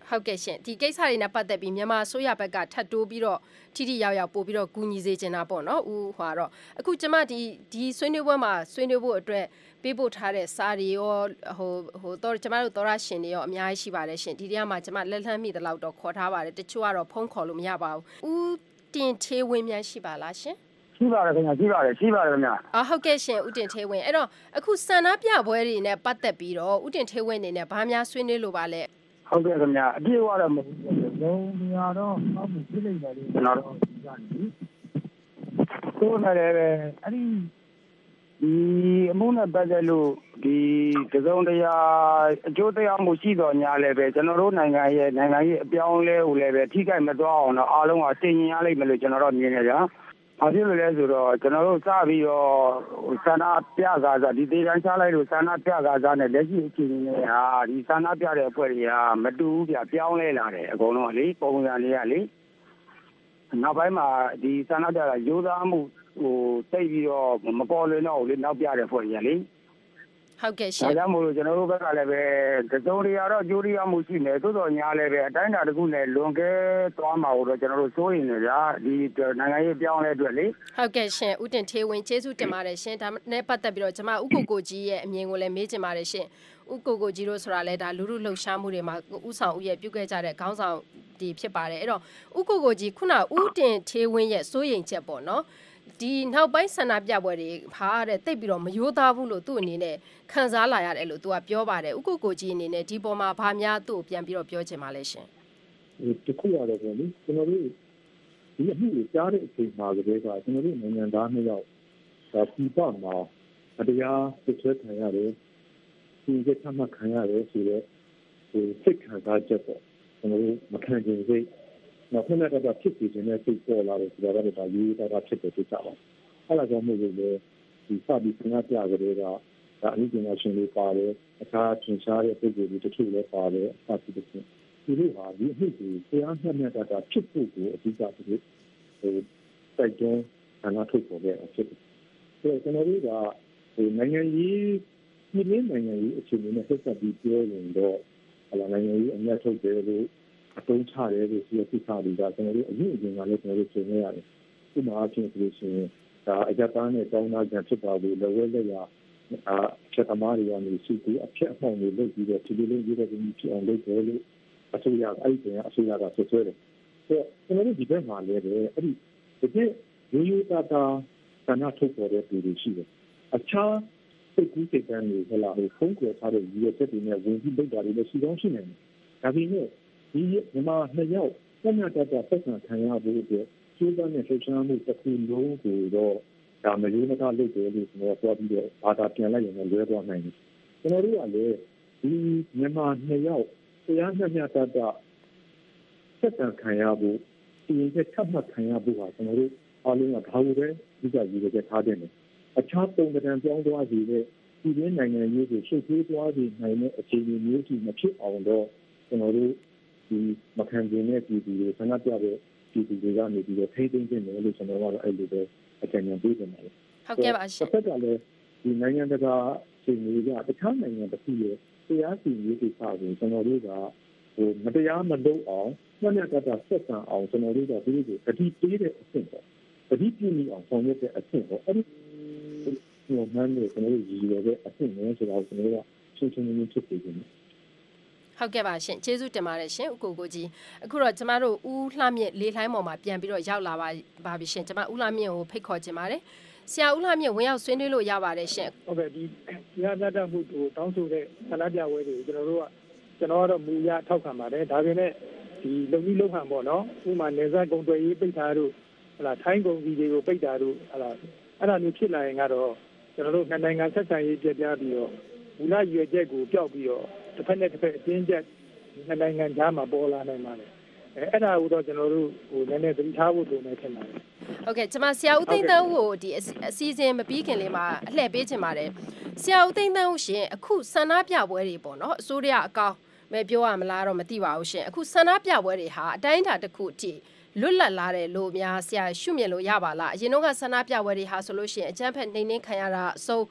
ဟုတ်ကဲ့ရှင်ဒီကိစ္စတွေနဲ့ပတ်သက်ပြီးမြန်မာအစိုးရဘက်ကထပ်တိုးပြီးတော့ထိထိရောက်ရောက်ပို့ပြီးတော့ကူညီစေချင်တာပေါ့နော်ဦးဟွာတော့အခုကျမဒီဒီဆွေးနွေးပွဲမှာဆွေးနွေးဖို့အတွက်ပေးပို့ထားတဲ့စာတွေရောဟိုဟိုတော့ကျမတို့သောရရှင်တွေရောအများကြီးရှိပါတယ်ရှင်ဒီတရားမှာကျမလက်လှမ်းမိတဲ့လောက်တော့ခေါ်ထားပါတယ်တချို့ကတော့ဖုန်းခေါ်လို့မရပါဘူးဦးတင်သေးဝင်းများရှိပါလားရှင်ရှိပါတယ်ခင်ဗျာရှိပါတယ်ရှိပါတယ်ခင်ဗျာအော်ဟုတ်ကဲ့ရှင်ဦးတင်သေးဝင်းအဲ့တော့အခုစန္ဒပြပွဲတွေနဲ့ပတ်သက်ပြီးတော့ဦးတင်သေးဝင်းအနေနဲ့ဘာများဆွေးနွေးလို့ပါလဲဟုတ်ကဲ့ခင်ဗျာအပြည့်အဝတော့မဟုတ်ဘူး။လုံးနေရာတော့အောက်ကိုပြလိုက်တယ်ကျွန်တော်တို့ကြာနေ။ကိုယ်နဲ့လည်းအဲ့ဒီဒီအမှုနဲ့ပတ်သက်လို့ဒီတစုံတရာအကျိုးတရားမှုရှိတော်ညာလည်းပဲကျွန်တော်တို့နိုင်ငံရဲ့နိုင်ငံရေးအပြောင်းလဲကိုလည်းပဲထိခိုက်မသွားအောင်တော့အားလုံးကတင်ရင်ရလိမ့်မယ်လို့ကျွန်တော်တို့မြင်နေကြ။ဘာဖြစ်လို့လဲဆိုတော့ကျွန်တော်တို့စပြီးတော့ဆန္ဒပြကားစားဒီဒေသချလိုက်လို့ဆန္ဒပြကားစားနဲ့လက်ရှိအခြေအနေနဲ့ဟာဒီဆန္ဒပြတဲ့အဖွဲ့တွေကမတူဘူးပြပြောင်းလဲလာတယ်အကုန်လုံးကလေပုံစံလေးကလေနောက်ပိုင်းမှာဒီဆန္ဒပြတာရိုးသားမှုဟိုတိတ်ပြီးတော့မပေါ်လွင်တော့ဘူးလေနောက်ပြတဲ့အဖွဲ့တွေကလေဟုတ်ကဲ့ရှင်ဒါကြောင့်မို့လို့ကျွန်တော်တို့ဘက်ကလည်းပဲတစုံတရာတော့ကြိုးရရမှုရှိနေသို့တော်ညာလည်းပဲအတိုင်းအတာတစ်ခုနဲ့လွန်ကဲသွားမှာတော့ကျွန်တော်တို့စိုးရိမ်နေကြဒီနိုင်ငံရေးပြောင်းလဲအတွက်လေဟုတ်ကဲ့ရှင်ဦးတင်သေးဝင်းကျေးဇူးတင်ပါတယ်ရှင်ဒါနဲ့ပတ်သက်ပြီးတော့ကျွန်မဦးကိုကိုကြီးရဲ့အမြင်ကိုလည်းမေးချင်ပါတယ်ရှင်ဦးကိုကိုကြီးတို့ဆိုတာလဲဒါလူလူလှုပ်ရှားမှုတွေမှာဦးဆောင်ဦးရဲ့ပြုခဲ့ကြတဲ့ခေါင်းဆောင်ဒီဖြစ်ပါတယ်အဲ့တော့ဦးကိုကိုကြီးခုနဦးတင်သေးဝင်းရဲ့စိုးရိမ်ချက်ပေါ့နော်ဒီနောက်ပိုင်းဆန္ဒပြပွဲတွေဟာတဲ့တိတ်ပြီးတော့မယိုးသားဘူးလို့သူ့အနေနဲ့ခံစားလာရတယ်လို့သူကပြောပါတယ်ဥက္ကုကိုကြီးအနေနဲ့ဒီပေါ်မှာဗာများသူ့ကိုပြန်ပြီးတော့ပြောချင်ပါလဲရှင်ဒီခုရတော့ပေါ့လေကျွန်တော်တို့ဒီအမှုကိုကြားတဲ့အချိန်မှာကလေးကကျွန်တော်တို့နိုင်ငံသားမျိုးရောက်ဒါပြည်ပမှာတရားစစ်ဆွဲခံရတယ်ဒီကချမှတ်ခံရတယ်ဆိုတော့ဟိုစိတ်ခံစားချက်ပေါ့ကျွန်တော်တို့မခံချင်စိတ်နောက်ဖက်ကတော့ဖြစ်စီနေတဲ့စိတ်ပေါ်လာတယ်ဆိုတာကတော့ဒါရေးတာဖြစ်တယ်ဖြစ်ကြပါအဲ့ဒါကြောင့်မို့လို့လေဒီစပြီးဆန္ဒပြကြတဲ့ကဒါအနည်းငယ်ရှင်လေးပါတယ်အခါထင်ရှားတဲ့ပုံစံတွေတချို့လည်းပါတယ်အစဖြစ်တယ်ဒီလိုဟာဒီအမှုကိုတရားမျှမျှတတဖြစ်ဖို့ကိုအဓိကသူဟိုတိုက်တွန်းဆန္ဒထုတ်ပေါ်ခဲ့ဖြစ်တယ်ဆိုတော့ကျွန်တော်တို့ကဟိုနိုင်ငံရေးပြည်တွင်းနိုင်ငံရေးအခြေအနေနဲ့ဆက်စပ်ပြီးပြောရင်တော့ဟလာနိုင်ငံရေးအမြတ်ထုတ်တယ်လို့အတုံးချတယ်လို့ဆိုတဲ့ကိစ္စတွေကကျွန်တော်တို့အရင်အရင်ကလည်းကျွန်တော်တို့ရှင်းနေရတယ်။ဒီမှာအဖြစ်ဆိုရှင်ဒါအကြမ်းနဲ့တောင်းတာကြဖြစ်ပါလို့လည်းဝဲလက်ရအချက်သမားတွေကနေစီကူအဖြစ်အမှောင်တွေလုပ်ပြီးတော့ဒီလိုလေးတွေဖြစ်အောင်လုပ်တယ်လို့အစိုးရအဲ့ဒီအစိုးရကဆွဆွဲတယ်။ဆိုတော့ကျွန်တော်တို့ဒီဘက်မှာလည်းအဲ့ဒီတကယ်ရိုးရိုးသားသားဆန္ဒထုတ်ပေါ်တဲ့ပြည်သူရှိတယ်။အခြားစိတ်ကူးစိတ်တမ်းတွေဟလာဟိုဖုန်းခေါ်ထားတဲ့ရည်ရွယ်ချက်တွေနဲ့ဝင်ပြီးလုပ်တာတွေလည်းရှိကောင်းရှိနေတယ်။ဒါပေမဲ့ဒီမြန်မာနှစ်ယောက်ဆက်မြတ်တတ်တဲ့ဆက်ဆံခံရဖို့အတွက်ကျိုးပန်းနဲ့လှုပ်ရှားမှုတစ်ခုလုံးကိုတော့ဒါမလို့မကလုပ်တယ်လို့ကျွန်တော်ပြောပြီးတော့ဘာသာပြန်လိုက်ရင်လည်းလွဲသွားနိုင်တယ်။ကျွန်တော်တို့ကလည်းဒီမြန်မာနှစ်ယောက်တရားမျှမျှတတ်တဲ့ဆက်ဆံခံရဖို့ဒီရဲ့ချက်မှတ်ခံရဖို့ဟာကျွန်တော်တို့အားလုံးကဘာလို့လဲဒီကရည်ရွယ်ချက်ထားတဲ့နဲ့အခြားပုံစံပြောင်းသွားစီတဲ့ဒီရင်းနိုင်ငံရေးကိုရှုပ်ထွေးသွားစီနိုင်တဲ့အခြေအနေမျိုးကြီးမဖြစ်အောင်တော့ကျွန်တော်တို့ဒီမခံကျင်တဲ့ပြည်သူတွေဆန္ဒပြတဲ့ပြည်သူတွေကနေပြီးတော့ထိန်းသိမ်းနေတယ်လို့ကျွန်တော်ကတော့အဲ့လိုပဲအကြံဉာဏ်ပေးနေပါတယ်ဟုတ်ကဲ့ပါရှင်တစ်ခါကလည်းဒီနိုင်ငံတကာရှင်တွေကတခြားနိုင်ငံတစ်ခုရဲ့တရားစီရင်ရေးကိစ္စကိုကျွန်တော်တို့ကဟိုမတရားမလုပ်အောင်မှန်တဲ့ကတဆက်ဆံအောင်ကျွန်တော်တို့ကဒီလိုကိုအတိပေးတဲ့အဆင့်ပေါ့အတိပြည့်မိအောင်ဆောင်ရွက်တဲ့အဆင့်ပေါ့အဲ့ဒီဟိုမှန်တယ်ကျွန်တော်တို့ရည်ရွယ်တဲ့အဆင့်နဲ့ဆိုတော့ကျွန်တော်တို့ကရှင်းရှင်းလင်းလင်းဖြစ်နေတယ်ဟုတ်ကဲ့ပါရှင်ကျေးဇူးတင်ပါတယ်ရှင်ဦးကိုကိုကြီးအခုတော့ကျမတို့ဦးလှမြင့်လေးလှိုင်းပေါ်မှာပြန်ပြီးတော့ရောက်လာပါပါပြီရှင်ကျမဦးလှမြင့်ကိုဖိတ်ခေါ်ခြင်းပါတယ်ဆရာဦးလှမြင့်ဝင်ရောက်ဆွေးနွေးလို့ရပါတယ်ရှင်ဟုတ်ကဲ့ဒီတရားမျှတမှုကိုတောင်းဆိုတဲ့ဆန္ဒပြပွဲတွေကိုကျွန်တော်တို့ကကျွန်တော်ကတော့မူရထောက်ခံပါတယ်ဒါပေမဲ့ဒီလုံပြီးလုံခံပေါ့နော်ဥပမာနေဆက်ကုန်တွေရေးပိတ်ထားတို့ဟလာထိုင်းကုန်စီတွေကိုပိတ်တာတို့ဟလာအဲ့ဒါမျိုးဖြစ်လာရင်ကတော့ကျွန်တော်တို့နိုင်ငံဆက်ဆံရေးပြပြပြီးတော့မူလရွေချက်ကိုပျောက်ပြီးတော့တစ်ဖက်နဲ့တစ်ဖက်အချင်းချက်နိုင်ငံသားမှာပေါ်လာနိုင်ပါတယ်အဲအဲ့ဒါကိုတော့ကျွန်တော်တို့ဟိုနည်းနည်းသတိထားဖို့လိုမယ်ထင်ပါတယ်ဟုတ်ကဲ့ကျွန်မဆရာဦးသိန်းသန်းကိုဒီအစီအစဉ်မပြီးခင်လေးမှာအလှည့်ပေးချင်ပါတယ်ဆရာဦးသိန်းသန်းရှင်အခုဆန္ဒပြပွဲတွေပေါ့နော်အစိုးရအကောင်ပဲပြောရမလားတော့မသိပါဘူးရှင်အခုဆန္ဒပြပွဲတွေဟာအတိုင်းအတာတစ်ခုအထိလွတ်လပ်လာတယ်လို့များဆရာရှုမြင်လို့ရပါလားအရင်တော့ကဆန္ဒပြပွဲတွေဟာဆိုလို့ရှိရင်အကြမ်းဖက်နှိမ်နှင်းခံရတာအစိုးဖ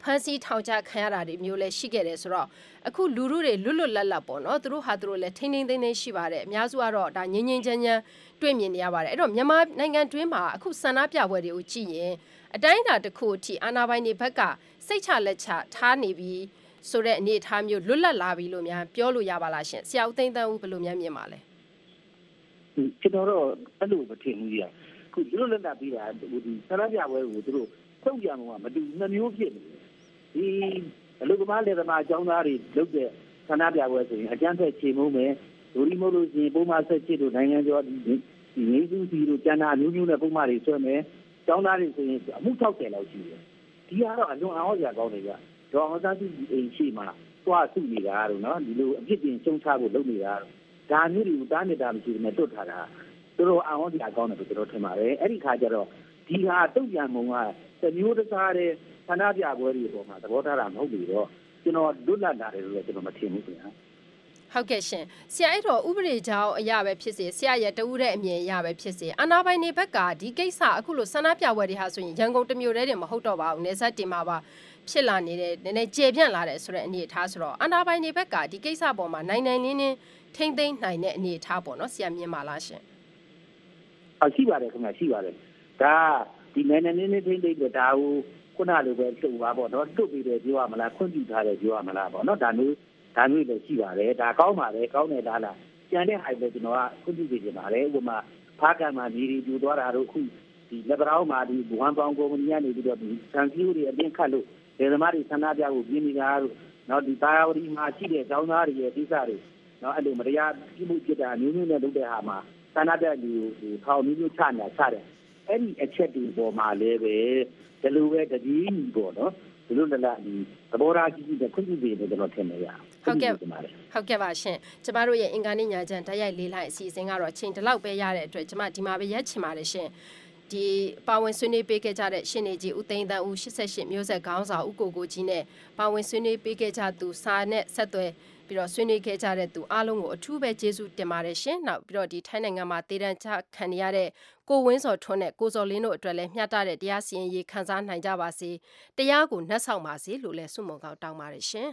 န်းစီထောင်ချခံရတာတွေမျိုးလဲရှိခဲ့တယ်ဆိုတော့အခုလူလူတွေလွတ်လွတ်လပ်လပ်ပေါ့နော်သူတို့ဟာသူတို့လဲထိန်းထိန်းသိမ်းသိမ်းရှိပါတယ်အများစုကတော့ဒါငင်းငင်းချမ်းချမ်းတွေ့မြင်နေရပါတယ်အဲ့တော့မြန်မာနိုင်ငံတွင်းမှာအခုဆန္ဒပြပွဲတွေကိုကြည့်ရင်အတိုင်းအတာတစ်ခုအထိအာဏာပိုင်တွေဘက်ကစိတ်ချလက်ချထားနေပြီးဆိုတဲ့အနေအထားမျိုးလွတ်လပ်လာပြီလို့များပြောလို့ရပါလားရှင်ဆရာဦးသိန်းသန်းဦးဘယ်လိုများမြင်ပါလဲကျွန်တော်တော့အဲ့လိုမထင်ဘူးကြီးအခုလွတ်လပ်လာပြီးတာဒီဆန္ဒပြပွဲကိုသူတို့တုံ့ပြန်မှာမတူနှမျိုးဖြစ်နေတယ်ဒီအလုပ်သမားလေသမားအကြောင်းသားတွေလုပ်တဲ့ဆန္ဒပြပွဲဆိုရင်အကြမ်းဖက်ချေမှုမယ်ဒိုရီမို့လို့ရှိရင်ပုံမှန်ဆက်ချစ်တို့နိုင်ငံကျော်ဒီဒီငင်းစုစီတို့ကျန်တာမျိုးမျိုးနဲ့ပုံမှန်တွေဆွဲမယ်အကြောင်းသားတွေဆိုရင်အမှု၆၀လောက်ရှိတယ်ဒီကတော့အလွန်အားရစရာကောင်းနေကြဒေါ်အောင်ဆန်းစုကြည်အိမ်ရှိမှာသွားစုနေတာတော့နော်ဒီလိုအဖြစ်ပြင်ရှုံချဖို့လုပ်နေတာဒါမျိုးတွေကိုတားနေတာမရှိဘူးနဲ့တွတ်ထားတာသူတို့အားရစရာကောင်းတယ်လို့ကျွန်တော်ထင်ပါတယ်အဲ့ဒီခါကျတော့ဒီဟာတုံ့ပြန်မှုကသမျိုးတစားတဲ့ဆန္ဒပြပွဲတွေပေါ်မှာသဘောထားတာမဟုတ်ဘူးတော့ကျွန်တော်လွတ်လပ်လာတယ်လို့လည်းကျွန်တော်မထင်ဘူးခင်ဗျာဟုတ်ကဲ့ရှင်ဆရာအဲ့တော့ဥပဒေကြောင်းအရာပဲဖြစ်စေဆရာရဲ့တဦးတဲ့အမြင်အရာပဲဖြစ်စေအာဏာပိုင်တွေဘက်ကဒီကိစ္စအခုလိုဆန္ဒပြပွဲတွေဟာဆိုရင်ရန်ကုန်တမျိုးတည်းတင်မဟုတ်တော့ပါဘူးနေဆက်တင်မှာပါဖြစ်လာနေတဲ့နည်းနည်းကျေပြန့်လာတယ်ဆိုတဲ့အနေအထားဆိုတော့အာဏာပိုင်တွေဘက်ကဒီကိစ္စပေါ်မှာနိုင်နိုင်လင်းလင်းထိမ့်သိမ်းနိုင်တဲ့အနေအထားပေါ့နော်ဆရာမြင်ပါလားရှင်ဟုတ်ရှိပါတယ်ခင်ဗျာရှိပါတယ်ဒါဒီနိုင်နိုင်လင်းလင်းထိမ့်သိမ်းတဲ့ဒါကိုခုနလိုပဲတူပါပေါ့နော်တွတ်ပြီးတယ်ပြောရမလားခွင့်ပြုထားတယ်ပြောရမလားပေါ့နော်ဒါမျိုးဒါမျိုးလည်းရှိပါတယ်ဒါကောင်းပါတယ်ကောင်းတယ်လားလားကျန်တဲ့ဟာတွေကျွန်တော်ကခွင့်ပြုပေးနေပါတယ်ဥပမာဖားကံမှာမြေတွေပြူသွားတာတို့ခုဒီလက်ပရောင်းမှာဒီဘဝံပေါင်းကုမ္ပဏီကနေပြီးတော့ဒီစံပြူတွေအပြင်ခတ်လို့ဒေသမားတွေဆန္ဒပြဖို့ပြင်နေတာတို့နောက်ဒီတာယာဝတီမှာရှိတဲ့ကျောင်းသားတွေရဲ့ကိစ္စတွေနော်အဲ့လိုမတရားပြုမှုဖြစ်တာမျိုးမျိုးနဲ့လုပ်တဲ့ဟာမှာဆန္ဒပြလူဟိုထောင်မျိုးမျိုးချညာချတယ်အဲ့ဒီအချက်တွေပေါ်မှာလည်းပဲဒီလိုပဲတတိယပေါ့နော်ဒီလိုလည်းဒီသဘောထားကြီးကြီးနဲ့ခွင့်ပြုပေးတယ်ကျွန်တော်ထင်နေရဟုတ်ကဲ့ဟုတ်ကဲ့ပါရှင်ကျမတို့ရဲ့အင်္ဂါနေ့ညချမ်းတိုက်ရိုက်လေးလိုက်အစီအစဉ်ကတော့ချိန်တလောက်ပဲရတဲ့အတွက်ကျမဒီမှာပဲရက်ချင်ပါတယ်ရှင်ဒီပါဝင်ဆွေးနွေးပေးခဲ့ကြတဲ့ရှင်နေကြီးဦးသိန်းသန်းဦး၈၈မျိုးဆက်ခေါင်းဆောင်ဦးကိုကိုကြီးနဲ့ပါဝင်ဆွေးနွေးပေးခဲ့ကြသူစာနဲ့ဆက်သွယ်ပြီးတော့ဆွေးနွေးခဲ့ကြတဲ့သူအားလုံးကိုအထူးပဲကျေးဇူးတင်ပါတယ်ရှင်နောက်ပြီးတော့ဒီထိုင်းနိုင်ငံမှာတည်တံ့ချခံရတဲ့ကိုဝင်းစော်ထွန်းနဲ့ကိုစော်လင်းတို့အတွက်လည်းမျှတတဲ့တရားစီရင်ရေးခံစားနိုင်ကြပါစေတရားကိုနှက်ဆောင်ပါစေလို့လည်းဆုမွန်ကောင်းတောင်းပါတယ်ရှင်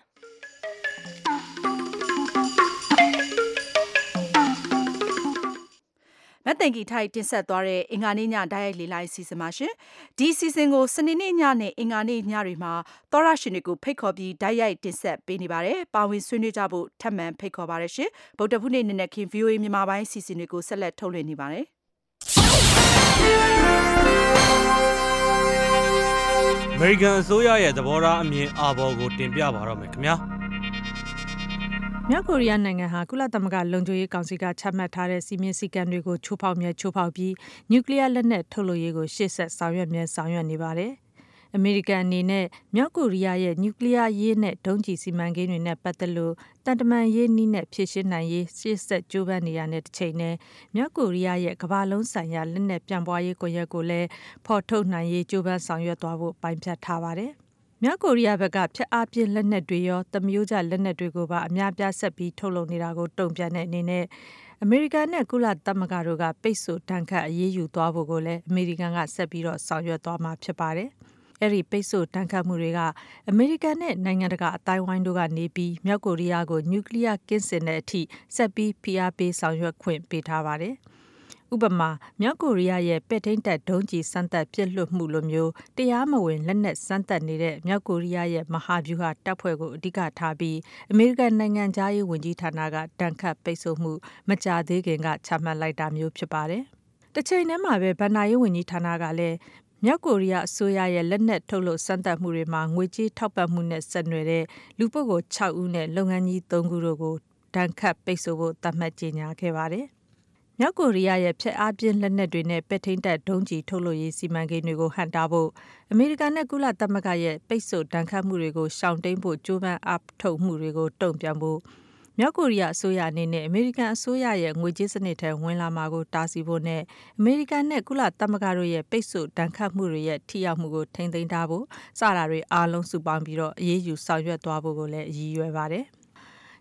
မတ်တန်ကီထိုက်တင်ဆက်သွားတဲ့အင်္ဂါနေ့ညဓာတ်ရိုက်လေးလိုက်စီစဉ်ပါရှင်ဒီစီစဉ်ကိုစနေနေ့ညနဲ့အင်္ဂါနေ့ညတွေမှာသောရရှင်တွေကိုဖိတ်ခေါ်ပြီးဓာတ်ရိုက်တင်ဆက်ပေးနေပါတယ်ပါဝင်ဆွေးနွေးကြဖို့ထပ်မံဖိတ်ခေါ်ပါရရှင်ဗုဒ္ဓဖူးနေ့နဲ့ခင် ဗီအိုအေ မြန်မာပိုင်းစီစဉ်တွေကိုဆက်လက်ထုတ်လွှင့်နေပါတယ်အမေရိကန်အစိုးရရဲ့သဘောထားအမြင်အာဘော်ကိုတင်ပြပါတော့မယ်ခင်ဗျာမြောက်ကိုရီးယားနိုင်ငံဟာကုလသမဂ္ဂလုံခြုံရေးကောင်စီကချမှတ်ထားတဲ့စီမင်းစည်းကမ်းတွေကိုချိုးဖောက်မြဲချိုးဖောက်ပြီးနျူကလ িয়ার လက်နက်ထုတ်လုပ်ရေးကိုရှေ့ဆက်ဆောင်ရွက်မြဲဆောင်ရွက်နေပါတယ်။အမေရိကန်အနေနဲ့မြောက်ကိုရီးယားရဲ့နျူကလ িয়ার ရေးနဲ့ဒုံးကျည်စီမံကိန်းတွေနဲ့ပတ်သက်လို့တန်တမန်ရေးနည်းနဲ့ဖြည့်ရှင်းနိုင်ရေးရှေ့ဆက်ကြိုးပမ်းနေရတဲ့တစ်ချိန်နဲ့မြောက်ကိုရီးယားရဲ့ကမ္ဘာလုံးဆိုင်ရာလက်နက်ပြန့်ပွားရေးကွန်ရက်ကိုလည်းဖော်ထုတ်နိုင်ရေးကြိုးပမ်းဆောင်ရွက်သွားဖို့ပိုင်းဖြတ်ထားပါတယ်။မြောက်ကိုရီးယားဘက်ကဖျက်အားပြင်းလက်နက်တွေရောသမယိုးကျလက်နက်တွေကိုပါအများပြားဆက်ပြီးထုတ်လုပ်နေတာကိုတုံ့ပြန်တဲ့အနေနဲ့အမေရိကန်နဲ့ကုလသမဂ္ဂတို့ကပိတ်ဆို့တန်ခတ်အရေးယူသွားဖို့ကိုလည်းအမေရိကန်ကဆက်ပြီးတော့ဆောင်ရွက်သွားမှာဖြစ်ပါတယ်။အဲ့ဒီပိတ်ဆို့တန်ခတ်မှုတွေကအမေရိကန်နဲ့နိုင်ငံတကာအတိုင်းဝိုင်းတို့ကနေပြီးမြောက်ကိုရီးယားကိုနျူကလ িয়ার ကင်းစင်တဲ့အထိဆက်ပြီးဖိအားပေးဆောင်ရွက်ခွင့်ပေးထားပါတယ်။ဥပမာမြောက်ကိုရီးယားရဲ့ပဲ့ထိန်းတပ်ဒုံးကျည်စမ်းသပ်ပစ်လွှတ်မှုလိုမျိုးတရားမဝင်လက်နက်စမ်းသပ်နေတဲ့မြောက်ကိုရီးယားရဲ့မဟာဗျူဟာတပ်ဖွဲ့ကိုအဓိကထားပြီးအမေရိကန်နိုင်ငံသားရေးဝန်ကြီးဌာနကတန်ခတ်ပိတ်ဆို့မှုမကြာသေးခင်ကချမှတ်လိုက်တာမျိုးဖြစ်ပါတယ်။တစ်ချိန်တည်းမှာပဲဗန်နာရေးဝန်ကြီးဌာနကလည်းမြောက်ကိုရီးယားအစိုးရရဲ့လက်နက်ထုတ်လုပ်စမ်းသပ်မှုတွေမှာငွေကြေးထောက်ပံ့မှုနဲ့ဆက်နွယ်တဲ့လူပုဂ္ဂိုလ်၆ဦးနဲ့လုပ်ငန်းကြီး၃ခုတို့ကိုတန်ခတ်ပိတ်ဆို့ဖို့သတ်မှတ်ကြေညာခဲ့ပါတယ်။မြောက်ကိုရီးယားရဲ့ဖျက်အားပြင်းလက်နက်တွေနဲ့ပဲ့ထိန်းတပ်ဒုံးကျည်ထုတ်လုပ်ရေးစီမံကိန်းတွေကိုဟန့်တားဖို့အမေရိကန်နဲ့ကုလသမဂ္ဂရဲ့ပိတ်ဆို့တန်ခတ်မှုတွေကိုရှောင်တိန်ဖို့ကြိုးပမ်းအားထုတ်မှုတွေကိုတုံ့ပြန်ဖို့မြောက်ကိုရီးယားအစိုးရအနေနဲ့အမေရိကန်အစိုးရရဲ့ငွေကြေးစနစ်ထဲဝင်လာမှာကိုတားဆီးဖို့နဲ့အမေရိကန်နဲ့ကုလသမဂ္ဂတို့ရဲ့ပိတ်ဆို့တန်ခတ်မှုတွေရဲ့ထိရောက်မှုကိုထိန်းသိမ်းထားဖို့စတာတွေအားလုံးစုပေါင်းပြီးတော့အရေးယူဆောင်ရွက်သွားဖို့ကိုလည်းရည်ရွယ်ပါတယ်။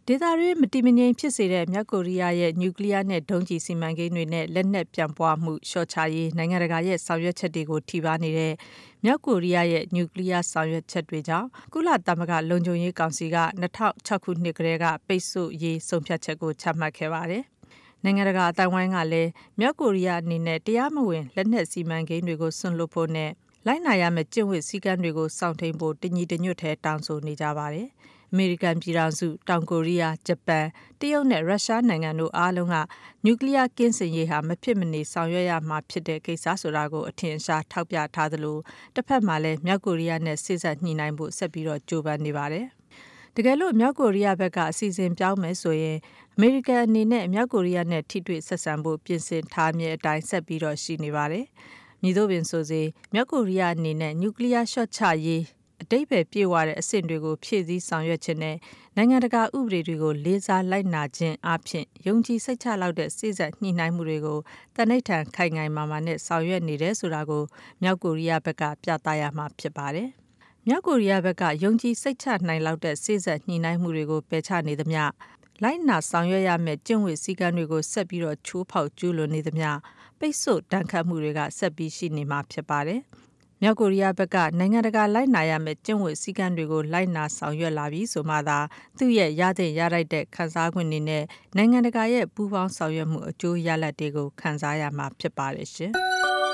ဒေသတွင်းမတည်မငြိမ်ဖြစ်စေတဲ့မြောက်ကိုရီးယားရဲ့နျူကလ িয়ার နဲ့ဒုံးကျည်စီမံကိန်းတွေနဲ့လက်နက်ပြန့်ပွားမှုလျှော့ချရေးနိုင်ငံတကာရဲ့ဆောင်ရွက်ချက်တွေကိုထိပါနေတဲ့မြောက်ကိုရီးယားရဲ့နျူကလ িয়ার ဆောင်ရွက်ချက်တွေကြောင့်ကုလသမဂ္ဂလုံခြုံရေးကောင်စီက၂၀၀၆ခုနှစ်ကတည်းကပိတ်ဆို့ရေးဆုံးဖြတ်ချက်ကိုချမှတ်ခဲ့ပါတယ်။နိုင်ငံတကာအတိုင်းဝိုင်းကလည်းမြောက်ကိုရီးယားအနေနဲ့တရားမဝင်လက်နက်စီမံကိန်းတွေကိုဆွန့်လွတ်ဖို့နဲ့လိုက်နာရမယ့်ကျင့်ဝတ်စည်းကမ်းတွေကိုစောင့်ထိန်ဖို့တညီတညွတ်ထဲတောင်းဆိုနေကြပါတယ်။အမေရိကန်ပြည်ထောင်စုတောင်ကိုရီးယားဂျပန်တရုတ်နဲ့ရုရှားနိုင်ငံတို့အားလုံးကနျူကလ িয়ার ကင်းစင်ရေးဟာမဖြစ်မနေဆောင်ရွက်ရမှာဖြစ်တဲ့ကိစ္စဆိုတာကိုအထင်ရှားထောက်ပြထားသလိုတစ်ဖက်မှာလည်းမြောက်ကိုရီးယားနဲ့စိစပ်ညှိနှိုင်းဖို့ဆက်ပြီးတော့ကြိုးပမ်းနေပါတယ်။တကယ်လို့မြောက်ကိုရီးယားဘက်ကအစီအစဉ်ပြောင်းမယ်ဆိုရင်အမေရိကန်အနေနဲ့မြောက်ကိုရီးယားနဲ့ထိတွေ့ဆက်ဆံဖို့ပြင်ဆင်ထားမြဲအတိုင်းဆက်ပြီးတော့ရှိနေပါတယ်။မည်သို့ပင်ဆိုစေမြောက်ကိုရီးယားအနေနဲ့နျူကလ িয়ার ရှော့ချရေးအတိတ်ပဲပြေဝတဲ့အဆင့်တွေကိုဖြည့်ဆည်းဆောင်ရွက်ခြင်းနဲ့နိုင်ငံတကာဥပဒေတွေကိုလေးစားလိုက်နာခြင်းအပြင်ယုံကြည်စိတ်ချလောက်တဲ့စိစပ်ညှိနှိုင်းမှုတွေကိုတနိဋ္ဌာန်ခိုင်ခိုင်မာမာနဲ့ဆောင်ရွက်နေတယ်ဆိုတာကိုမြောက်ကိုရီးယားဘက်ကပြသရမှာဖြစ်ပါတယ်။မြောက်ကိုရီးယားဘက်ကယုံကြည်စိတ်ချနိုင်လောက်တဲ့စိစပ်ညှိနှိုင်းမှုတွေကိုပယ်ချနေသမျှလိုက်နာဆောင်ရွက်ရမယ့်ကျင့်ဝတ်စည်းကမ်းတွေကိုဆက်ပြီးတော့ချိုးဖောက်ကျူးလွန်နေသမျှပိတ်ဆို့တန်ခတ်မှုတွေကဆက်ပြီးရှိနေမှာဖြစ်ပါတယ်။မြောက်ကိုရီးယားဘက်ကနိုင်ငံတကာလိုက်နာရမယ့်ကျင့်ဝတ်စည်းကမ်းတွေကိုလိုက်နာဆောင်ရွက်လာပြီးဆိုမှသာသူ့ရဲ့ရတဲ့ရလိုက်တဲ့ခံစား권တွေနဲ့နိုင်ငံတကာရဲ့ပူးပေါင်းဆောင်ရွက်မှုအကျိုးရလဒ်တွေကိုခံစားရမှာဖြစ်ပါတယ်ရှင်။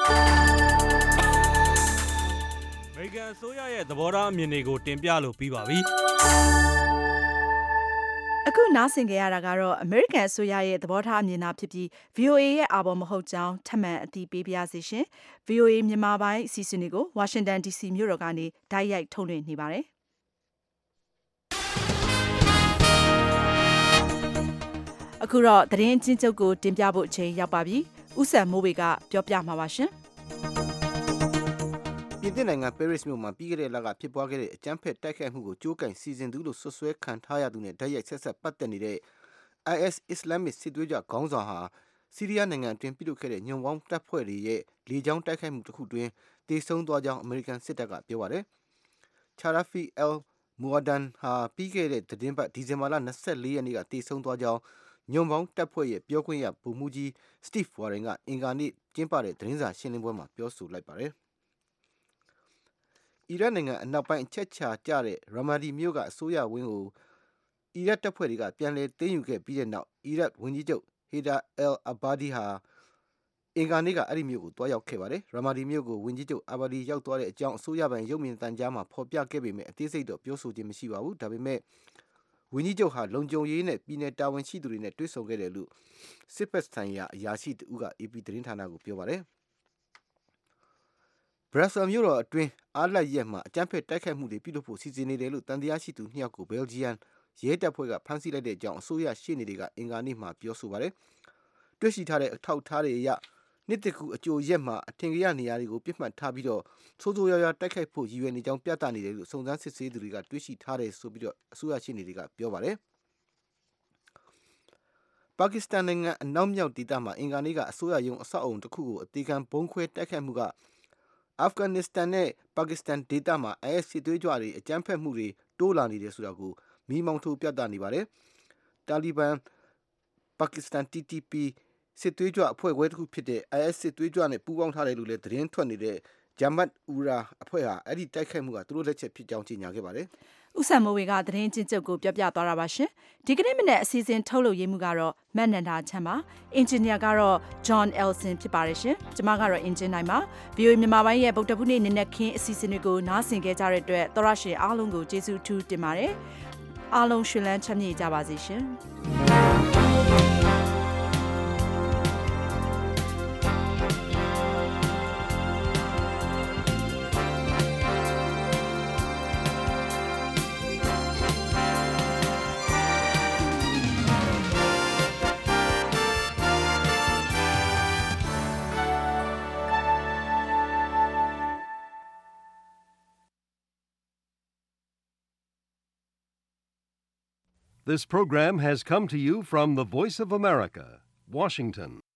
အမေရိကန်အစိုးရရဲ့သဘောထားအမြင်တွေကိုတင်ပြလို့ပြီးပါပြီ။အခုနားဆင်ကြရတာကတော့အမေရိကန်အစိုးရရဲ့သဘောထားအမြင်သာဖြစ်ပြီး ဗွီအိုအေ ရဲ့အာဘော်မဟုတ်ကြောင်းထပ်မံအသိပေးပါရစေရှင်။ ဗွီအိုအေမြန်မာပိုင်းအစီအစဉ်တွေကိုဝါရှင်တန် ဒီစီ မြို့တော်ကနေတိုက်ရိုက်ထုတ်လွှင့်နေပါတယ်။အခုတော့သတင်းအချင်းချုပ်ကိုတင်ပြဖို့အချိန်ရောက်ပါပြီ။ဦးစံမိုးဝေကပြောပြမှာပါရှင်။ပြင်သစ်နိုင်ငံပဲရစ်မြို့မှာပြီးခဲ့တဲ့လကဖြစ်ပွားခဲ့တဲ့အကြမ်းဖက်တိုက်ခိုက်မှုကိုကြိုးကင်စီစဉ်သူလို့ဆွဆွဲခံထားရသူနဲ့ဓာတ်ရိုက်ဆက်ဆက်ပတ်သက်နေတဲ့ အိုင်အက်စ် Islamic စစ်သွေးကြွခေါင်းဆောင်ဟာဆီးရီးယားနိုင်ငံအတွင်းပြုလုပ်ခဲ့တဲ့ညွန့်ပေါင်းတပ်ဖွဲ့တွေရဲ့လေကြောင်းတိုက်ခိုက်မှုတစ်ခုတွင်တေဆုံးသွားကြောင်းအမေရိကန်စစ်တပ်ကပြောပါတယ်။ Charafi al-Muaddan ဟာပြီးခဲ့တဲ့သတင်းပတ်ဒီဇင်ဘာလ၂၄ရက်နေ့ကတေဆုံးသွားကြောင်းညွန့်ပေါင်းတပ်ဖွဲ့ရဲ့ပြောခွင့်ရဗိုလ်မှူးကြီး Steve Warren ကအင်္ဂါနေ့ကျင်းပတဲ့သတင်းစာရှင်းလင်းပွဲမှာပြောဆိုလိုက်ပါတယ်။အီရတ်နိုင်ငံအနောက်ပိုင်းအချက်ချာကျတဲ့ရာမာဒီမြို့ကအစိုးရဝင်းကိုအီရတ်တပ်ဖွဲ့တွေကပြန်လည်သိမ်းယူခဲ့ပြီးတဲ့နောက်အီရတ်ဝန်ကြီးချုပ်ဟေဒါအယ်အဘာဒီဟာအင်္ဂါနေ့ကအဲ့ဒီမြို့ကိုတွားရောက်ခဲ့ပါတယ်။ရာမာဒီမြို့ကိုဝန်ကြီးချုပ်အာဘာဒီရောက်သွားတဲ့အကြောင်းအစိုးရပိုင်းရုပ်မြင်သံကြားမှာဖော်ပြခဲ့ပေမဲ့အသေးစိတ်တော့ပြောဆိုခြင်းမရှိပါဘူး။ဒါပေမဲ့ဝန်ကြီးချုပ်ဟာလုံခြုံရေးနဲ့ပြည်내တာဝန်ရှိသူတွေနဲ့တွေ့ဆုံခဲ့တယ်လို့စစ်ဖက်ဆိုင်ရာအရာရှိတဦးက အေပီ သတင်းဌာနကိုပြောပါတယ်။ဘရပ်ဆယ်မြို့တော်အတွင်းအားလပ်ရက်မှာအကြမ်းဖက်တိုက်ခိုက်မှုတွေပြုလုပ်ဖို့စီစဉ်နေတယ်လို့တန်တရားရှိသူနှစ်ယောက်ကိုဘယ်လ်ဂျီယံရဲတပ်ဖွဲ့ကဖမ်းဆီးလိုက်တဲ့အကြောင်းအစိုးရရှေ့နေတွေကအင်္ဂါနေ့မှာပြောဆိုပါတယ်။တွေ့ရှိထားတဲ့အထောက်အထားတွေအရနှစ်တကူအကြိုရက်မှာအထင်ကြီးနေရာတွေကိုပြစ်မှတ်ထားပြီးတော့ဆိုးဆိုးရွားရွားတိုက်ခိုက်ဖို့ရည်ရွယ်နေကြောင်းပြသနေတယ်လို့စုံစမ်းစစ်ဆေးသူတွေကတွေ့ရှိထားတယ်ဆိုပြီးတော့အစိုးရရှေ့နေတွေကပြောပါတယ်။ပါကစ္စတန်နိုင်ငံအနောက်မြောက်ဒေသမှာအင်္ဂါနေ့ကအစိုးရရုံးအဆောက်အုံတစ်ခုကိုအသေးခံဘုံခွဲတိုက်ခိုက်မှုကအာဖဂန်နစ္စတန်နဲ့ပါကစ္စတန်ဒေသမှာ အိုင်အက်စ် စစ်သွေးကြွတွေအကြမ်းဖက်မှုတွေတိုးလာနေတယ်ဆိုတာကိုမီးမောင်းထိုးပြသနေပါတယ်။တာလီဘန်ပါကစ္စတန် တီ တီ ပီ စစ်သွေးကြွအဖွဲ့ခွဲတစ်ခုဖြစ်တဲ့ အိုင်အက်စ် စစ်သွေးကြွနဲ့ပူးပေါင်းထားတယ်လို့လည်းသတင်းထွက်နေတဲ့ဂျမ်မတ်အူရာအဖွဲ့ဟာအဲ့ဒီတိုက်ခိုက်မှုကသူတို့လက်ချက်ဖြစ်ကြောင်းကြေညာခဲ့ပါတယ်။ဦးစံမိုးဝေကသတင်းချင်းချုပ်ကိုပြောပြသွားတာပါရှင်။ဒီကနေ့မနေ့အစီအစဉ်ထုတ်လုပ်ရေးမှုကတော့မတ်နန္ဒာချမ်းပါ။အင်ဂျင်နီယာကတော့ John Elson ဖြစ်ပါတယ်ရှင်။ကျွန်မကတော့အင်ဂျင်နိုင်ပါ။ ဗီအိုအေမြန်မာပိုင်းရဲ့ဗုဒ္ဓဘူးနေ့နေ့နဲ့ခင်းအစီအစဉ်တွေကိုနားဆင်ကြတဲ့အတွက်သောရရှင်အားလုံးကိုကျေးဇူးထူးတင်ပါတယ်။အားလုံးရှင်လန်းချမ်းမြေ့ကြပါစေရှင်။ This program has come to you from the Voice of America, Washington.